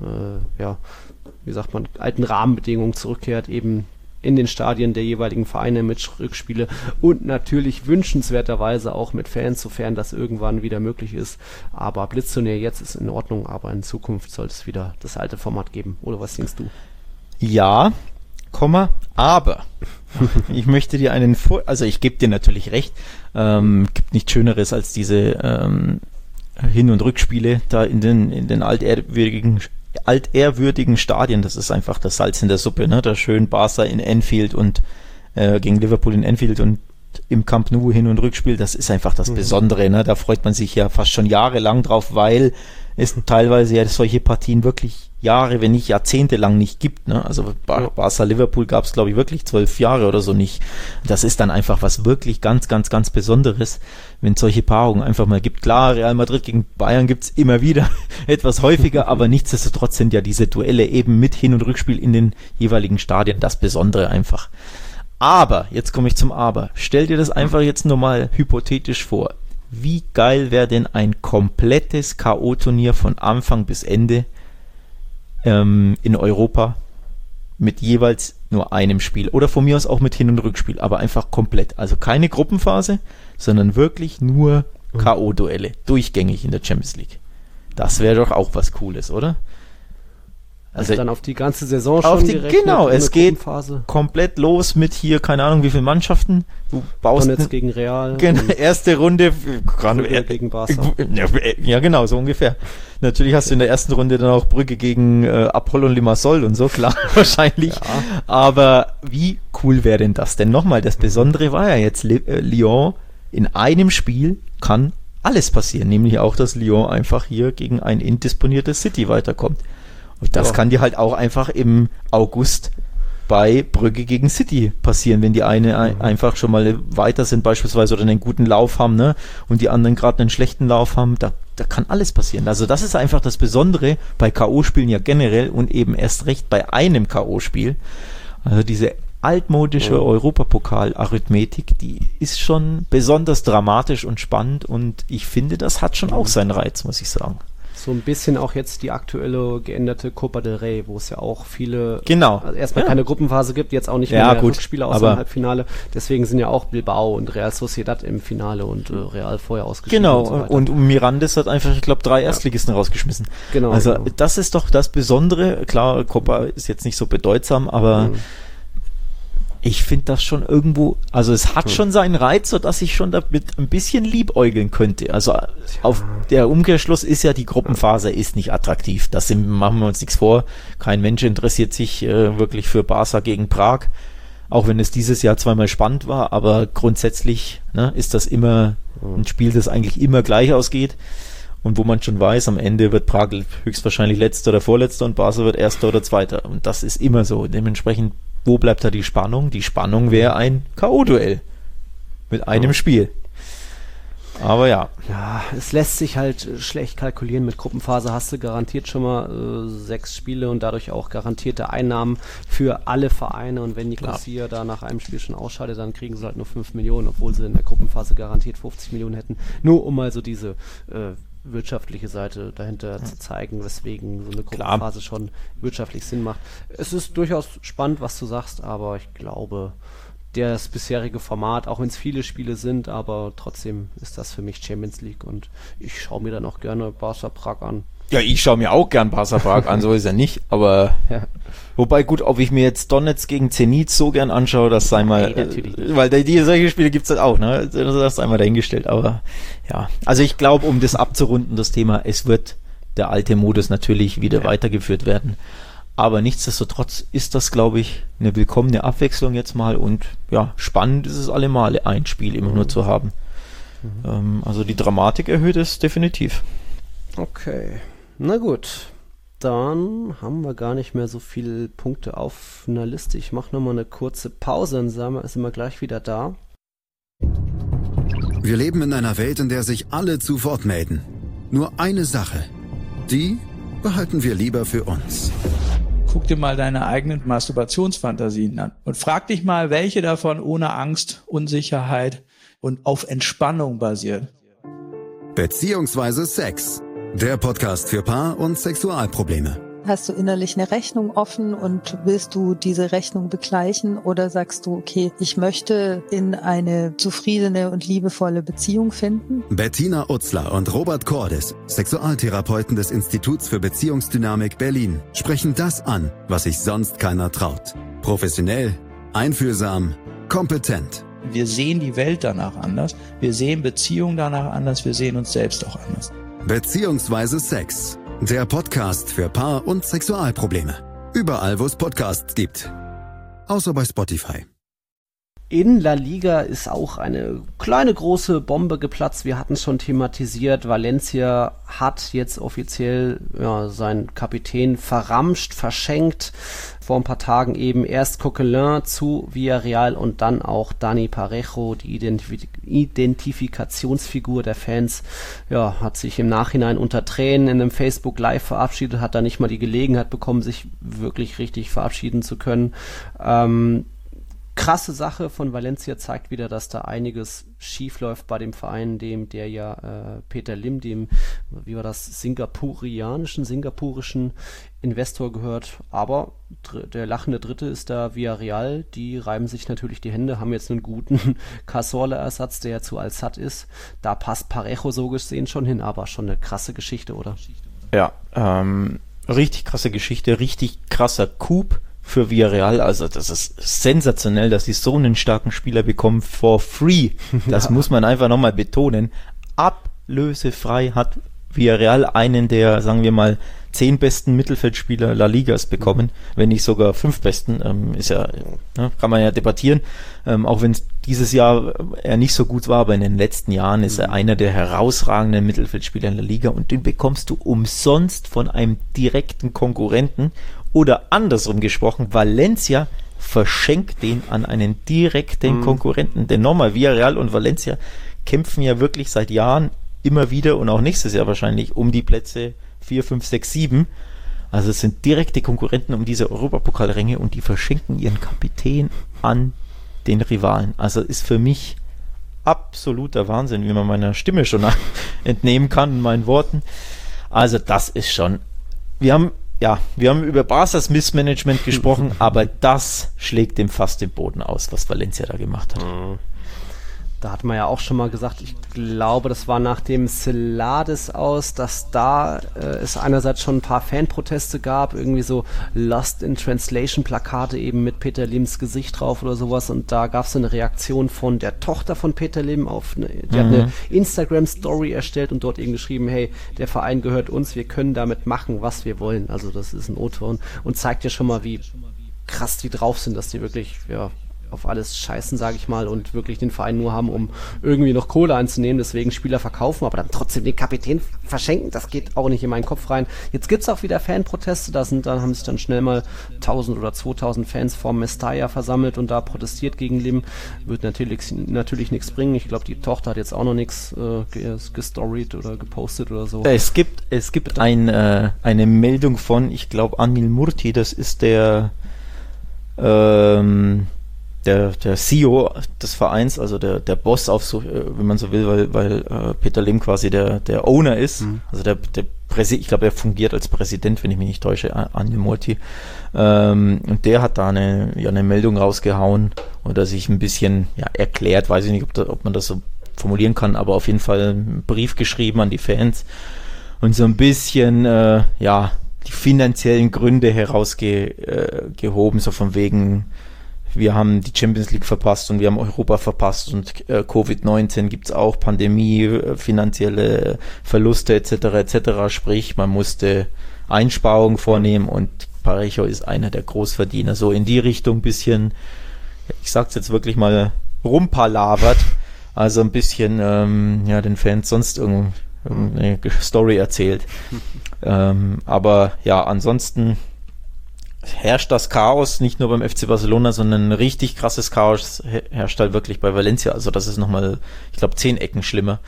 alten Rahmenbedingungen zurückkehrt, eben in den Stadien der jeweiligen Vereine mit Rückspiele und natürlich wünschenswerterweise auch mit Fans, sofern das irgendwann wieder möglich ist. Aber Blitzturnier jetzt ist in Ordnung, aber in Zukunft soll es wieder das alte Format geben. Oder was denkst du? Ja, aber ich möchte dir also ich gebe dir natürlich recht, gibt nichts Schöneres als diese Hin- und Rückspiele da in den altehrwürdigen Stadien. Das ist einfach das Salz in der Suppe, ne? Da schön Barca in Anfield und gegen Liverpool in Anfield und im Camp Nou Hin- und Rückspiel, das ist einfach das Besondere, ne? Da freut man sich ja fast schon jahrelang drauf, weil es teilweise ja solche Partien wirklich Jahre, wenn nicht Jahrzehnte lang nicht gibt, ne? Also Barca Liverpool gab es, glaube ich, wirklich 12 Jahre oder so nicht. Das ist dann einfach was wirklich ganz, ganz, ganz Besonderes, wenn es solche Paarungen einfach mal gibt. Klar, Real Madrid gegen Bayern gibt's immer wieder etwas häufiger, aber nichtsdestotrotz sind ja diese Duelle eben mit Hin- und Rückspiel in den jeweiligen Stadien das Besondere einfach. Aber, jetzt komme ich zum Aber. Stell dir das einfach jetzt nur mal hypothetisch vor. Wie geil wäre denn ein komplettes K.O.-Turnier von Anfang bis Ende in Europa mit jeweils nur einem Spiel oder von mir aus auch mit Hin- und Rückspiel, aber einfach komplett. Also keine Gruppenphase, sondern wirklich nur K.O.-Duelle, durchgängig in der Champions League. Das wäre doch auch was Cooles, oder? Also dann auf die ganze Saison schon gerechnet? Genau, es geht komplett los mit hier, keine Ahnung wie viele Mannschaften. Du baust Donetsk gegen Real. Erste Runde gegen Barca. Ja, genau, so ungefähr. Natürlich hast du in der ersten Runde dann auch Brügge gegen Apollon Limassol und so, klar, wahrscheinlich. Ja. Aber wie cool wäre denn das? Denn nochmal, das Besondere war ja jetzt, Lyon in einem Spiel kann alles passieren, nämlich auch, dass Lyon einfach hier gegen ein indisponiertes City weiterkommt. Und das kann dir halt auch einfach im August bei Brügge gegen City passieren, wenn die einfach schon mal weiter sind beispielsweise oder einen guten Lauf haben, ne? Und die anderen gerade einen schlechten Lauf haben, da kann alles passieren. Also das ist einfach das Besondere bei K.O.-Spielen ja generell und eben erst recht bei einem K.O.-Spiel. Also diese altmodische Europapokal-Arithmetik, die ist schon besonders dramatisch und spannend und ich finde, das hat schon auch seinen Reiz, muss ich sagen. So ein bisschen auch jetzt die aktuelle geänderte Copa del Rey, wo es ja auch viele erstmal keine Gruppenphase gibt, jetzt auch nicht mehr Rückspiele außer im Halbfinale. Deswegen sind ja auch Bilbao und Real Sociedad im Finale und Real vorher ausgeschieden. Genau, und Mirandes hat einfach, ich glaube, 3 Erstligisten rausgeschmissen. Genau. Also das ist doch das Besondere. Klar, Copa ist jetzt nicht so bedeutsam, aber ich finde das schon irgendwo, also es hat schon seinen Reiz, sodass ich schon damit ein bisschen liebäugeln könnte. Also auf der Umkehrschluss ist ja, die Gruppenphase ist nicht attraktiv. Das machen wir uns nichts vor. Kein Mensch interessiert sich wirklich für Barca gegen Prag, auch wenn es dieses Jahr zweimal spannend war, aber grundsätzlich ist das immer ein Spiel, das eigentlich immer gleich ausgeht und wo man schon weiß, am Ende wird Prag höchstwahrscheinlich Letzter oder Vorletzter und Barca wird Erster oder Zweiter. Und das ist immer so. Dementsprechend, wo bleibt da die Spannung? Die Spannung wäre ein K.O.-Duell mit einem Spiel. Aber ja. Ja, es lässt sich halt schlecht kalkulieren. Mit Gruppenphase hast du garantiert schon mal 6 Spiele und dadurch auch garantierte Einnahmen für alle Vereine. Und wenn Nicosia da nach einem Spiel schon ausscheidet, dann kriegen sie halt nur 5 Millionen, obwohl sie in der Gruppenphase garantiert 50 Millionen hätten. Nur um mal so diese wirtschaftliche Seite dahinter zu zeigen, weswegen so eine Gruppenphase schon wirtschaftlich Sinn macht. Es ist durchaus spannend, was du sagst, aber ich glaube, das bisherige Format, auch wenn es viele Spiele sind, aber trotzdem ist das für mich Champions League und ich schaue mir dann auch gerne Barca Prag an. Ja, ich schaue mir auch gern Barca Prag an, so ist er nicht, aber wobei gut, ob ich mir jetzt Donetsk gegen Zenit so gern anschaue, das sei mal, weil solche Spiele gibt's halt auch, ne, das sei mal dahingestellt, aber ja, also ich glaube, um das abzurunden, das Thema, es wird der alte Modus natürlich wieder weitergeführt werden. Aber nichtsdestotrotz ist das, glaube ich, eine willkommene Abwechslung jetzt mal und ja, spannend ist es allemal, ein Spiel immer nur zu haben. Also die Dramatik erhöht es definitiv. Okay, na gut. Dann haben wir gar nicht mehr so viele Punkte auf einer Liste. Ich mache nochmal eine kurze Pause, dann sind wir gleich wieder da. Wir leben in einer Welt, in der sich alle zu Wort melden. Nur eine Sache, die behalten wir lieber für uns. Guck dir mal deine eigenen Masturbationsfantasien an und frag dich mal, welche davon ohne Angst, Unsicherheit und auf Entspannung basiert. Beziehungsweise Sex. Der Podcast für Paar- und Sexualprobleme. Hast du innerlich eine Rechnung offen und willst du diese Rechnung begleichen oder sagst du, okay, ich möchte in eine zufriedene und liebevolle Beziehung finden? Bettina Utzler und Robert Cordes, Sexualtherapeuten des Instituts für Beziehungsdynamik Berlin, sprechen das an, was sich sonst keiner traut. Professionell, einfühlsam, kompetent. Wir sehen die Welt danach anders, wir sehen Beziehungen danach anders, wir sehen uns selbst auch anders. Beziehungsweise Sex. Der Podcast für Paar- und Sexualprobleme. Überall, wo es Podcasts gibt. Außer bei Spotify. In La Liga ist auch eine kleine große Bombe geplatzt. Wir hatten es schon thematisiert. Valencia hat jetzt offiziell seinen Kapitän verramscht, verschenkt. Vor ein paar Tagen eben erst Coquelin zu Villarreal und dann auch Dani Parejo, die Identifikationsfigur der Fans, hat sich im Nachhinein unter Tränen in einem Facebook Live verabschiedet, hat da nicht mal die Gelegenheit bekommen, sich wirklich richtig verabschieden zu können. Krasse Sache von Valencia, zeigt wieder, dass da einiges schief läuft bei dem Verein, der Peter Lim, dem, singapurischen Investor gehört. Aber der lachende Dritte ist da Villarreal, die reiben sich natürlich die Hände, haben jetzt einen guten Cazorla-Ersatz, der zu Al-Sadd ist. Da passt Parejo so gesehen schon hin, aber schon eine krasse Geschichte, oder? Ja, richtig krasse Geschichte, richtig krasser Coup für Villarreal, also das ist sensationell, dass sie so einen starken Spieler bekommen for free. Das muss man einfach nochmal betonen. Ablösefrei hat Villarreal einen der, sagen wir mal, 10 besten Mittelfeldspieler La Ligas bekommen, wenn nicht sogar 5 besten, kann man ja debattieren, auch wenn dieses Jahr er nicht so gut war, aber in den letzten Jahren ist er einer der herausragenden Mittelfeldspieler in der Liga und den bekommst du umsonst von einem direkten Konkurrenten. Oder andersrum gesprochen, Valencia verschenkt den an einen direkten Konkurrenten. Denn nochmal, Villarreal und Valencia kämpfen ja wirklich seit Jahren immer wieder und auch nächstes Jahr wahrscheinlich um die Plätze 4, 5, 6, 7. Also es sind direkte Konkurrenten um diese Europapokalränge und die verschenken ihren Kapitän an den Rivalen. Also ist für mich absoluter Wahnsinn, wie man meiner Stimme schon entnehmen kann in meinen Worten. Also das ist schon... Wir haben über Barças Missmanagement gesprochen, aber das schlägt dem fast den Boden aus, was Valencia da gemacht hat. Da hat man ja auch schon mal gesagt, ich glaube, das war nach dem Celades aus, dass da es einerseits schon ein paar Fanproteste gab, irgendwie so Lost in Translation Plakate eben mit Peter Lims Gesicht drauf oder sowas, und da gab es eine Reaktion von der Tochter von Peter Lim die hat eine Instagram-Story erstellt und dort eben geschrieben, hey, der Verein gehört uns, wir können damit machen, was wir wollen. Also das ist ein O-Ton und zeigt ja schon mal, wie krass die drauf sind, dass die wirklich auf alles scheißen, sage ich mal, und wirklich den Verein nur haben, um irgendwie noch Kohle einzunehmen, deswegen Spieler verkaufen, aber dann trotzdem den Kapitän verschenken, das geht auch nicht in meinen Kopf rein. Jetzt gibt's auch wieder Fanproteste, haben sich dann schnell mal 1000 oder 2000 Fans vorm Mestalla versammelt und da protestiert gegen Lim. Wird natürlich nichts bringen. Ich glaube, die Tochter hat jetzt auch noch nichts gestoried oder gepostet oder so. Es gibt eine Meldung von, ich glaube, Anil Murti, das ist der CEO des Vereins, also der Boss wenn man so will, weil Peter Lim quasi der Owner ist, also ich glaube, er fungiert als Präsident, wenn ich mich nicht täusche, Anil Murti, und der hat da eine Meldung rausgehauen oder sich ein bisschen erklärt, weiß ich nicht, ob man das so formulieren kann, aber auf jeden Fall einen Brief geschrieben an die Fans und so ein bisschen die finanziellen Gründe herausgehoben, so von wegen, wir haben die Champions League verpasst und wir haben Europa verpasst und Covid-19 gibt's auch, Pandemie, finanzielle Verluste etc., sprich, man musste Einsparungen vornehmen und Parejo ist einer der Großverdiener. So in die Richtung ein bisschen, ich sag's jetzt wirklich mal, rumpalavert, also ein bisschen den Fans sonst irgendeine Story erzählt. Aber ja, ansonsten herrscht das Chaos nicht nur beim FC Barcelona, sondern ein richtig krasses Chaos herrscht halt wirklich bei Valencia. Also das ist nochmal, ich glaube, 10 Ecken schlimmer.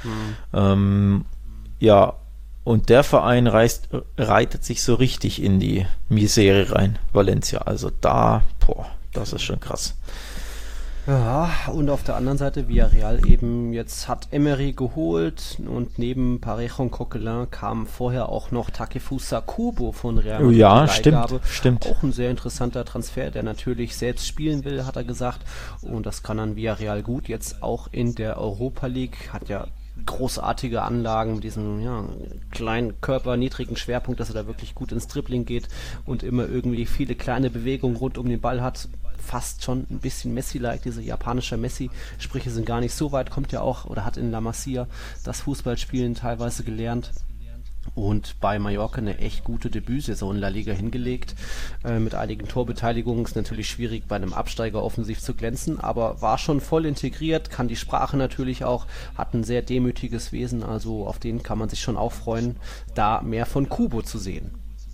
Und der Verein reitet sich so richtig in die Misere rein, Valencia. Also das ist schon krass. Ja, und auf der anderen Seite Villarreal eben, jetzt hat Emery geholt und neben Parejo und Coquelin kam vorher auch noch Takefusa Kubo von Real Madrid. Ja, stimmt. Auch ein sehr interessanter Transfer, der natürlich selbst spielen will, hat er gesagt. Und das kann dann Villarreal gut, jetzt auch in der Europa League, hat ja großartige Anlagen mit diesem kleinen Körper, niedrigen Schwerpunkt, dass er da wirklich gut ins Dribbling geht und immer irgendwie viele kleine Bewegungen rund um den Ball hat. Fast schon ein bisschen Messi-like, dieser japanische Messi. Sprüche sind gar nicht so weit, kommt ja auch oder hat in La Masia das Fußballspielen teilweise gelernt. Und bei Mallorca eine echt gute Debütsaison in La Liga hingelegt. Mit einigen Torbeteiligungen ist natürlich schwierig, bei einem Absteiger offensiv zu glänzen, aber war schon voll integriert, kann die Sprache natürlich auch, hat ein sehr demütiges Wesen, also auf den kann man sich schon auch freuen, da mehr von Kubo zu sehen.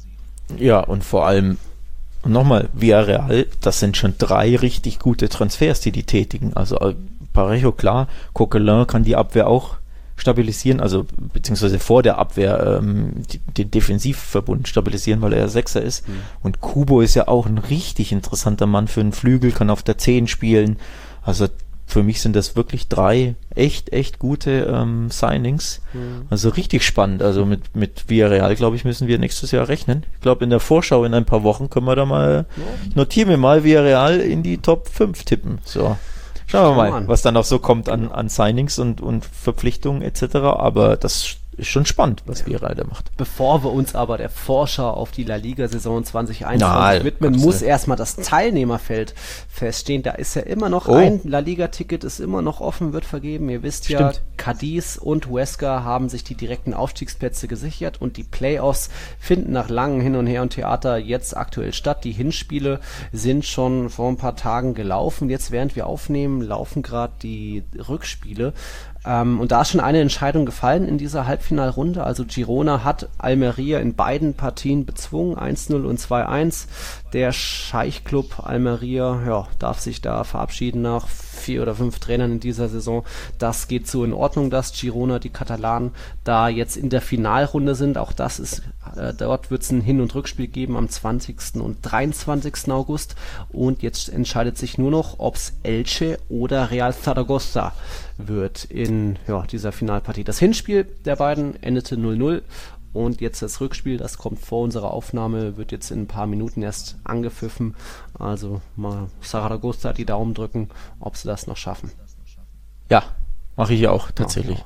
Ja, und vor allem nochmal, Villarreal, das sind schon 3 richtig gute Transfers, die tätigen. Also Parejo, klar, Coquelin kann die Abwehr auch stabilisieren, also beziehungsweise vor der Abwehr den Defensivverbund stabilisieren, weil er ja Sechser ist. Und Kubo ist ja auch ein richtig interessanter Mann für einen Flügel, kann auf der 10 spielen. Also für mich sind das wirklich 3 echt gute Signings. Also richtig spannend. Also mit Villarreal, glaube ich, müssen wir nächstes Jahr rechnen. Ich glaube, in der Vorschau in ein paar Wochen können wir da mal, ich notiere mir mal, Villarreal in die Top 5 tippen. So. Schauen wir mal, was dann noch so kommt an Signings und Verpflichtungen etc. Aber das ist schon spannend, was Villarreal da macht. Bevor wir uns aber der Vorschau auf die La Liga-Saison 2021 widmen, muss erstmal das Teilnehmerfeld feststehen. Da ist ja immer noch ein La Liga-Ticket, ist immer noch offen, wird vergeben. Ihr wisst ja, Cadiz und Huesca haben sich die direkten Aufstiegsplätze gesichert und die Playoffs finden nach langem Hin und Her und Theater jetzt aktuell statt. Die Hinspiele sind schon vor ein paar Tagen gelaufen. Jetzt, während wir aufnehmen, laufen gerade die Rückspiele. Und da ist schon eine Entscheidung gefallen in dieser Halbfinalrunde. Also Girona hat Almeria in beiden Partien bezwungen, 1-0 und 2-1. Der Scheichklub Almeria darf sich da verabschieden nach 4 oder 5 Trainern in dieser Saison. Das geht so in Ordnung, dass Girona, die Katalanen, da jetzt in der Finalrunde sind. Auch das ist, dort wird es ein Hin- und Rückspiel geben am 20. und 23. August. Und jetzt entscheidet sich nur noch, ob es Elche oder Real Zaragoza wird in dieser Finalpartie. Das Hinspiel der beiden endete 0-0 und jetzt das Rückspiel, das kommt vor unserer Aufnahme, wird jetzt in ein paar Minuten erst angepfiffen. Also mal Zaragoza die Daumen drücken, ob sie das noch schaffen. Ja, mache ich ja auch tatsächlich.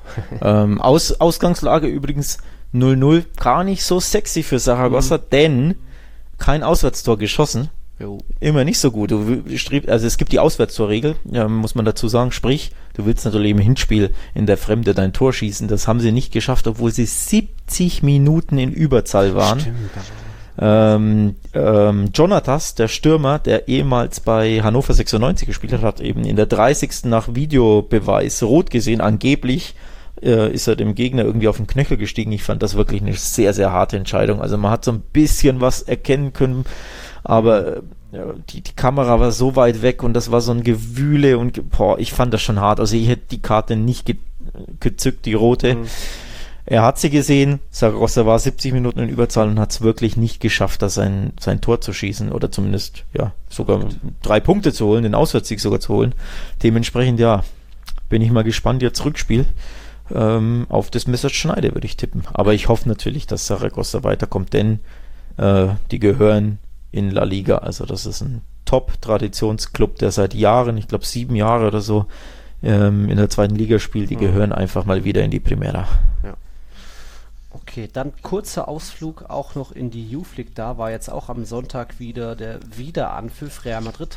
Ausgangslage übrigens 0-0, gar nicht so sexy für Zaragoza, denn kein Auswärtstor geschossen. Immer nicht so gut. Also es gibt die Auswärtstorregel, muss man dazu sagen, sprich, du willst natürlich im Hinspiel in der Fremde dein Tor schießen. Das haben sie nicht geschafft, obwohl sie 70 Minuten in Überzahl waren. Stimmt. Jonatas, der Stürmer, der ehemals bei Hannover 96 gespielt hat eben in der 30. nach Videobeweis rot gesehen, angeblich ist er dem Gegner irgendwie auf den Knöchel gestiegen. Ich fand das wirklich eine sehr, sehr harte Entscheidung. Also man hat so ein bisschen was erkennen können, aber die Kamera war so weit weg und das war so ein Gewühle und ich fand das schon hart. Also ich hätte die Karte nicht gezückt, die rote. Er hat sie gesehen, Saragossa war 70 Minuten in Überzahl und hat es wirklich nicht geschafft, da sein Tor zu schießen oder zumindest sogar 3 Punkte zu holen, den Auswärtssieg sogar zu holen. Dementsprechend bin ich mal gespannt, jetzt Rückspiel. Auf das Messerschneide würde ich tippen. Aber ich hoffe natürlich, dass Saragossa weiterkommt, denn die gehören in La Liga. Also das ist ein Top-Traditionsclub, der seit Jahren, ich glaube 7 Jahre oder so, in der 2. Liga spielt. Die gehören einfach mal wieder in die Primera. Ja. Okay, dann kurzer Ausflug auch noch in die Youth League. Da war jetzt auch am Sonntag wieder der Wiederanpfiff. Real Madrids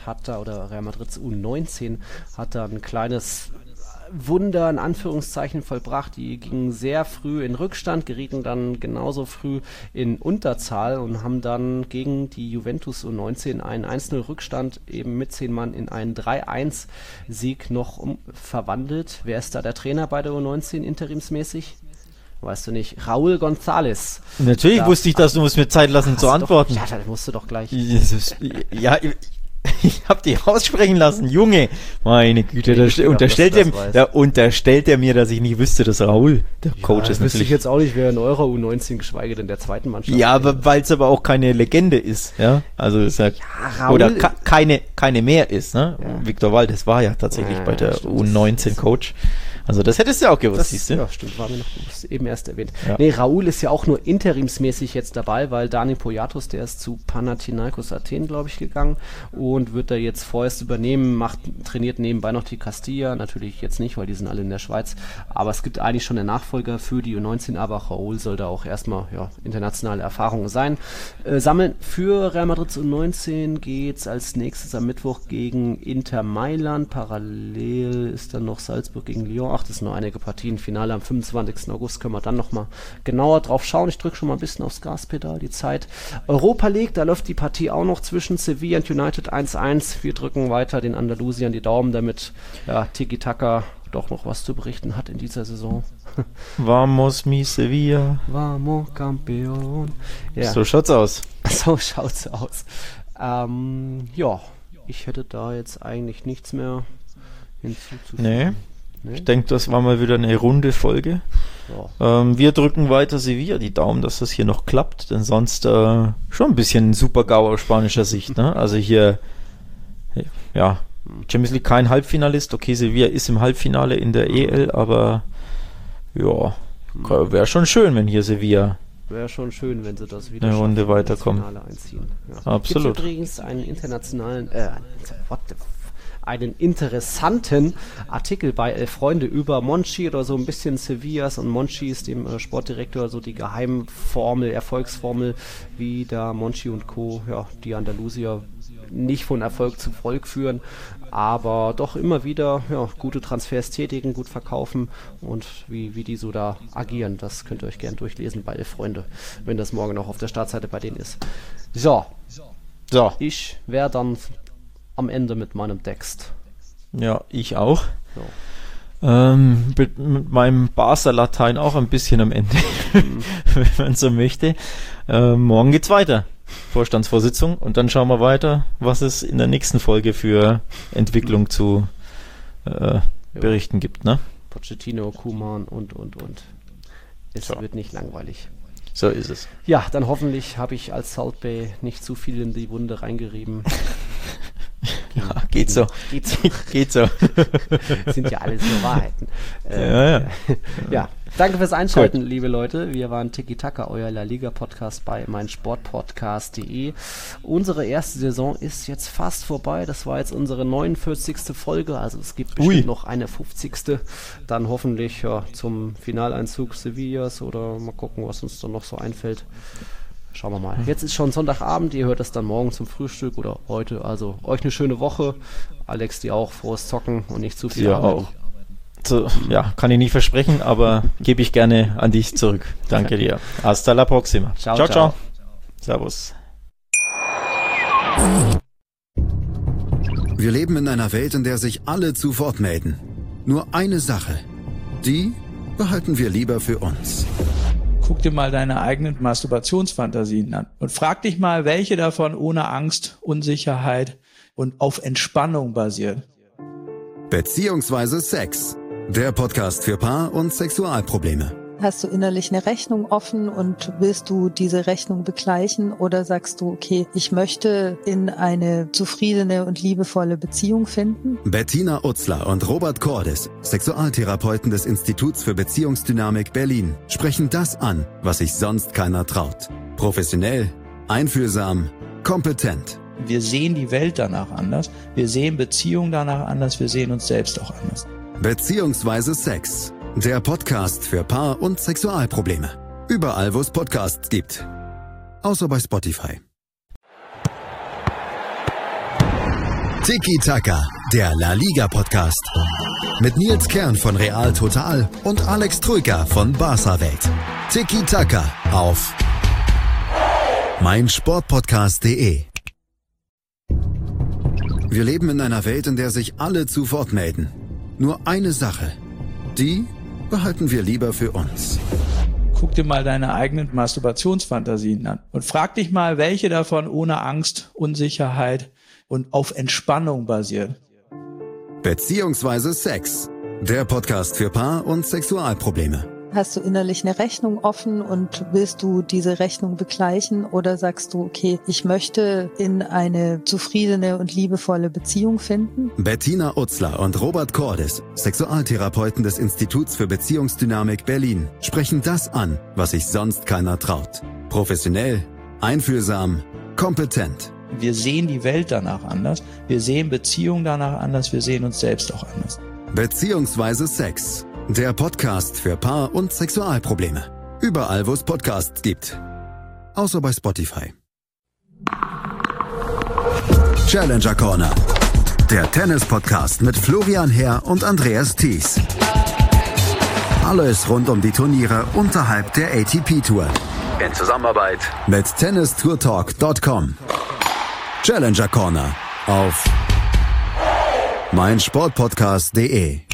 U19 hat da ein kleines Wunder in Anführungszeichen vollbracht. Die gingen sehr früh in Rückstand, gerieten dann genauso früh in Unterzahl und haben dann gegen die Juventus U19 einen 1-0 Rückstand eben mit 10 Mann in einen 3-1-Sieg noch verwandelt. Wer ist da der Trainer bei der U19 interimsmäßig? Weißt du nicht? Raúl González. Natürlich wusste ich das, du musst mir Zeit lassen zu antworten. Ja, das musst du doch gleich. Ja, ich hab dich aussprechen lassen, Junge. Meine Güte, unterstellt er mir, dass ich nicht wüsste, dass Raúl der Coach ist. Wüsste ich jetzt auch nicht, wer in eurer U19, geschweige denn der zweiten Mannschaft. Ja, aber weil es aber auch keine Legende ist, ja. Also ist oder keine mehr ist, ne? Ja. Victor Valdés war ja tatsächlich bei der U19 Coach. Also das hättest du ja auch gewusst, siehst du? Ja, stimmt, war mir noch bewusst, eben erst erwähnt. Ja. Nee, Raúl ist ja auch nur interimsmäßig jetzt dabei, weil Dani Poyatos, der ist zu Panathinaikos Athen, glaube ich, gegangen und wird da jetzt vorerst übernehmen, trainiert nebenbei noch die Castilla, natürlich jetzt nicht, weil die sind alle in der Schweiz, aber es gibt eigentlich schon einen Nachfolger für die U19, aber Raúl soll da auch erstmal internationale Erfahrungen sammeln. Für Real Madrid U19 geht's als nächstes am Mittwoch gegen Inter Mailand, parallel ist dann noch Salzburg gegen Lyon. Das sind nur einige Partien. Finale am 25. August können wir dann nochmal genauer drauf schauen. Ich drücke schon mal ein bisschen aufs Gaspedal, die Zeit. Europa League, da läuft die Partie auch noch zwischen Sevilla und United 1-1. Wir drücken weiter den Andalusiern die Daumen, damit Tiki-Taka doch noch was zu berichten hat in dieser Saison. Vamos mi Sevilla. Vamos campeón. Ja. So schaut's aus. So schaut's aus. Ich hätte da jetzt eigentlich nichts mehr hinzuzufügen. Nee. Ich denke, das war mal wieder eine runde Folge. Ja. Wir drücken weiter Sevilla die Daumen, dass das hier noch klappt, denn sonst schon ein bisschen Super-GAU aus spanischer Sicht. Ne? Also hier, Champions League kein Halbfinalist. Okay, Sevilla ist im Halbfinale in der EL, aber wäre schon schön, wenn hier Sevilla wäre schon schön, wenn sie das wieder eine Runde weiterkommen. Einziehen. Ja. Absolut. Gibt übrigens einen einen interessanten Artikel bei Elf Freunde über Monchi oder so ein bisschen Sevillas und Monchis, dem Sportdirektor, so die Geheimformel, Erfolgsformel, wie da Monchi und Co. Die Andalusier nicht von Erfolg zu Erfolg führen, aber doch immer wieder gute Transfers tätigen, gut verkaufen und wie die so da agieren. Das könnt ihr euch gern durchlesen bei Elf Freunde, wenn das morgen noch auf der Startseite bei denen ist. So. Ich wäre dann am Ende mit meinem Text. Ja, ich auch. Mit meinem Barca-Latein auch ein bisschen am Ende, wenn man so möchte. Morgen geht's weiter. Vorstandsvorsitzung und dann schauen wir weiter, was es in der nächsten Folge für Entwicklung zu berichten gibt. Ne? Pochettino, Koeman und. Es wird nicht langweilig. So ist es. Ja, dann hoffentlich habe ich als Salt Bay nicht zu viel in die Wunde reingerieben. Ja, geht so. Geht so. Sind ja alles nur Wahrheiten. Ja. Danke fürs Einschalten, liebe Leute. Wir waren Tiki-Taka, euer La Liga-Podcast bei meinsportpodcast.de. Unsere erste Saison ist jetzt fast vorbei. Das war jetzt unsere 49. Folge. Also es gibt bestimmt noch eine 50. Dann hoffentlich zum Finaleinzug Sevillas oder mal gucken, was uns dann noch so einfällt. Schauen wir mal. Jetzt ist schon Sonntagabend, ihr hört das dann morgen zum Frühstück oder heute. Also euch eine schöne Woche. Alex, dir auch frohes Zocken und nicht zu viel Arbeit. Auch. So, kann ich nicht versprechen, aber gebe ich gerne an dich zurück. Danke dir. Hasta la próxima. Ciao. Servus. Wir leben in einer Welt, in der sich alle zu Wort melden. Nur eine Sache, die behalten wir lieber für uns. Guck dir mal deine eigenen Masturbationsfantasien an und frag dich mal, welche davon ohne Angst, Unsicherheit und auf Entspannung basieren. Beziehungsweise Sex. Der Podcast für Paar- und Sexualprobleme. Hast du innerlich eine Rechnung offen und willst du diese Rechnung begleichen oder sagst du, okay, ich möchte in eine zufriedene und liebevolle Beziehung finden? Bettina Utzler und Robert Cordes, Sexualtherapeuten des Instituts für Beziehungsdynamik Berlin, sprechen das an, was sich sonst keiner traut. Professionell, einfühlsam, kompetent. Wir sehen die Welt danach anders, wir sehen Beziehungen danach anders, wir sehen uns selbst auch anders. Beziehungsweise Sex. Der Podcast für Paar- und Sexualprobleme. Überall, wo es Podcasts gibt. Außer bei Spotify. Tiki Taka, der La Liga Podcast. Mit Nils Kern von Real Total und Alex Troika von Barca Welt. Tiki Taka auf meinsportpodcast.de. Wir leben in einer Welt, in der sich alle zu Wort melden. Nur eine Sache, die behalten wir lieber für uns. Guck dir mal deine eigenen Masturbationsfantasien an und frag dich mal, welche davon ohne Angst, Unsicherheit und auf Entspannung basieren. Beziehungsweise Sex. Der Podcast für Paar- und Sexualprobleme. Hast du innerlich eine Rechnung offen und willst du diese Rechnung begleichen oder sagst du, okay, ich möchte in eine zufriedene und liebevolle Beziehung finden? Bettina Utzler und Robert Cordes, Sexualtherapeuten des Instituts für Beziehungsdynamik Berlin, sprechen das an, was sich sonst keiner traut. Professionell, einfühlsam, kompetent. Wir sehen die Welt danach anders, wir sehen Beziehungen danach anders, wir sehen uns selbst auch anders. Beziehungsweise Sex. Der Podcast für Paar- und Sexualprobleme. Überall, wo es Podcasts gibt. Außer bei Spotify. Challenger Corner. Der Tennis-Podcast mit Florian Herr und Andreas Thies. Alles rund um die Turniere unterhalb der ATP-Tour. In Zusammenarbeit mit tennistourtalk.com. Challenger Corner auf meinsportpodcast.de.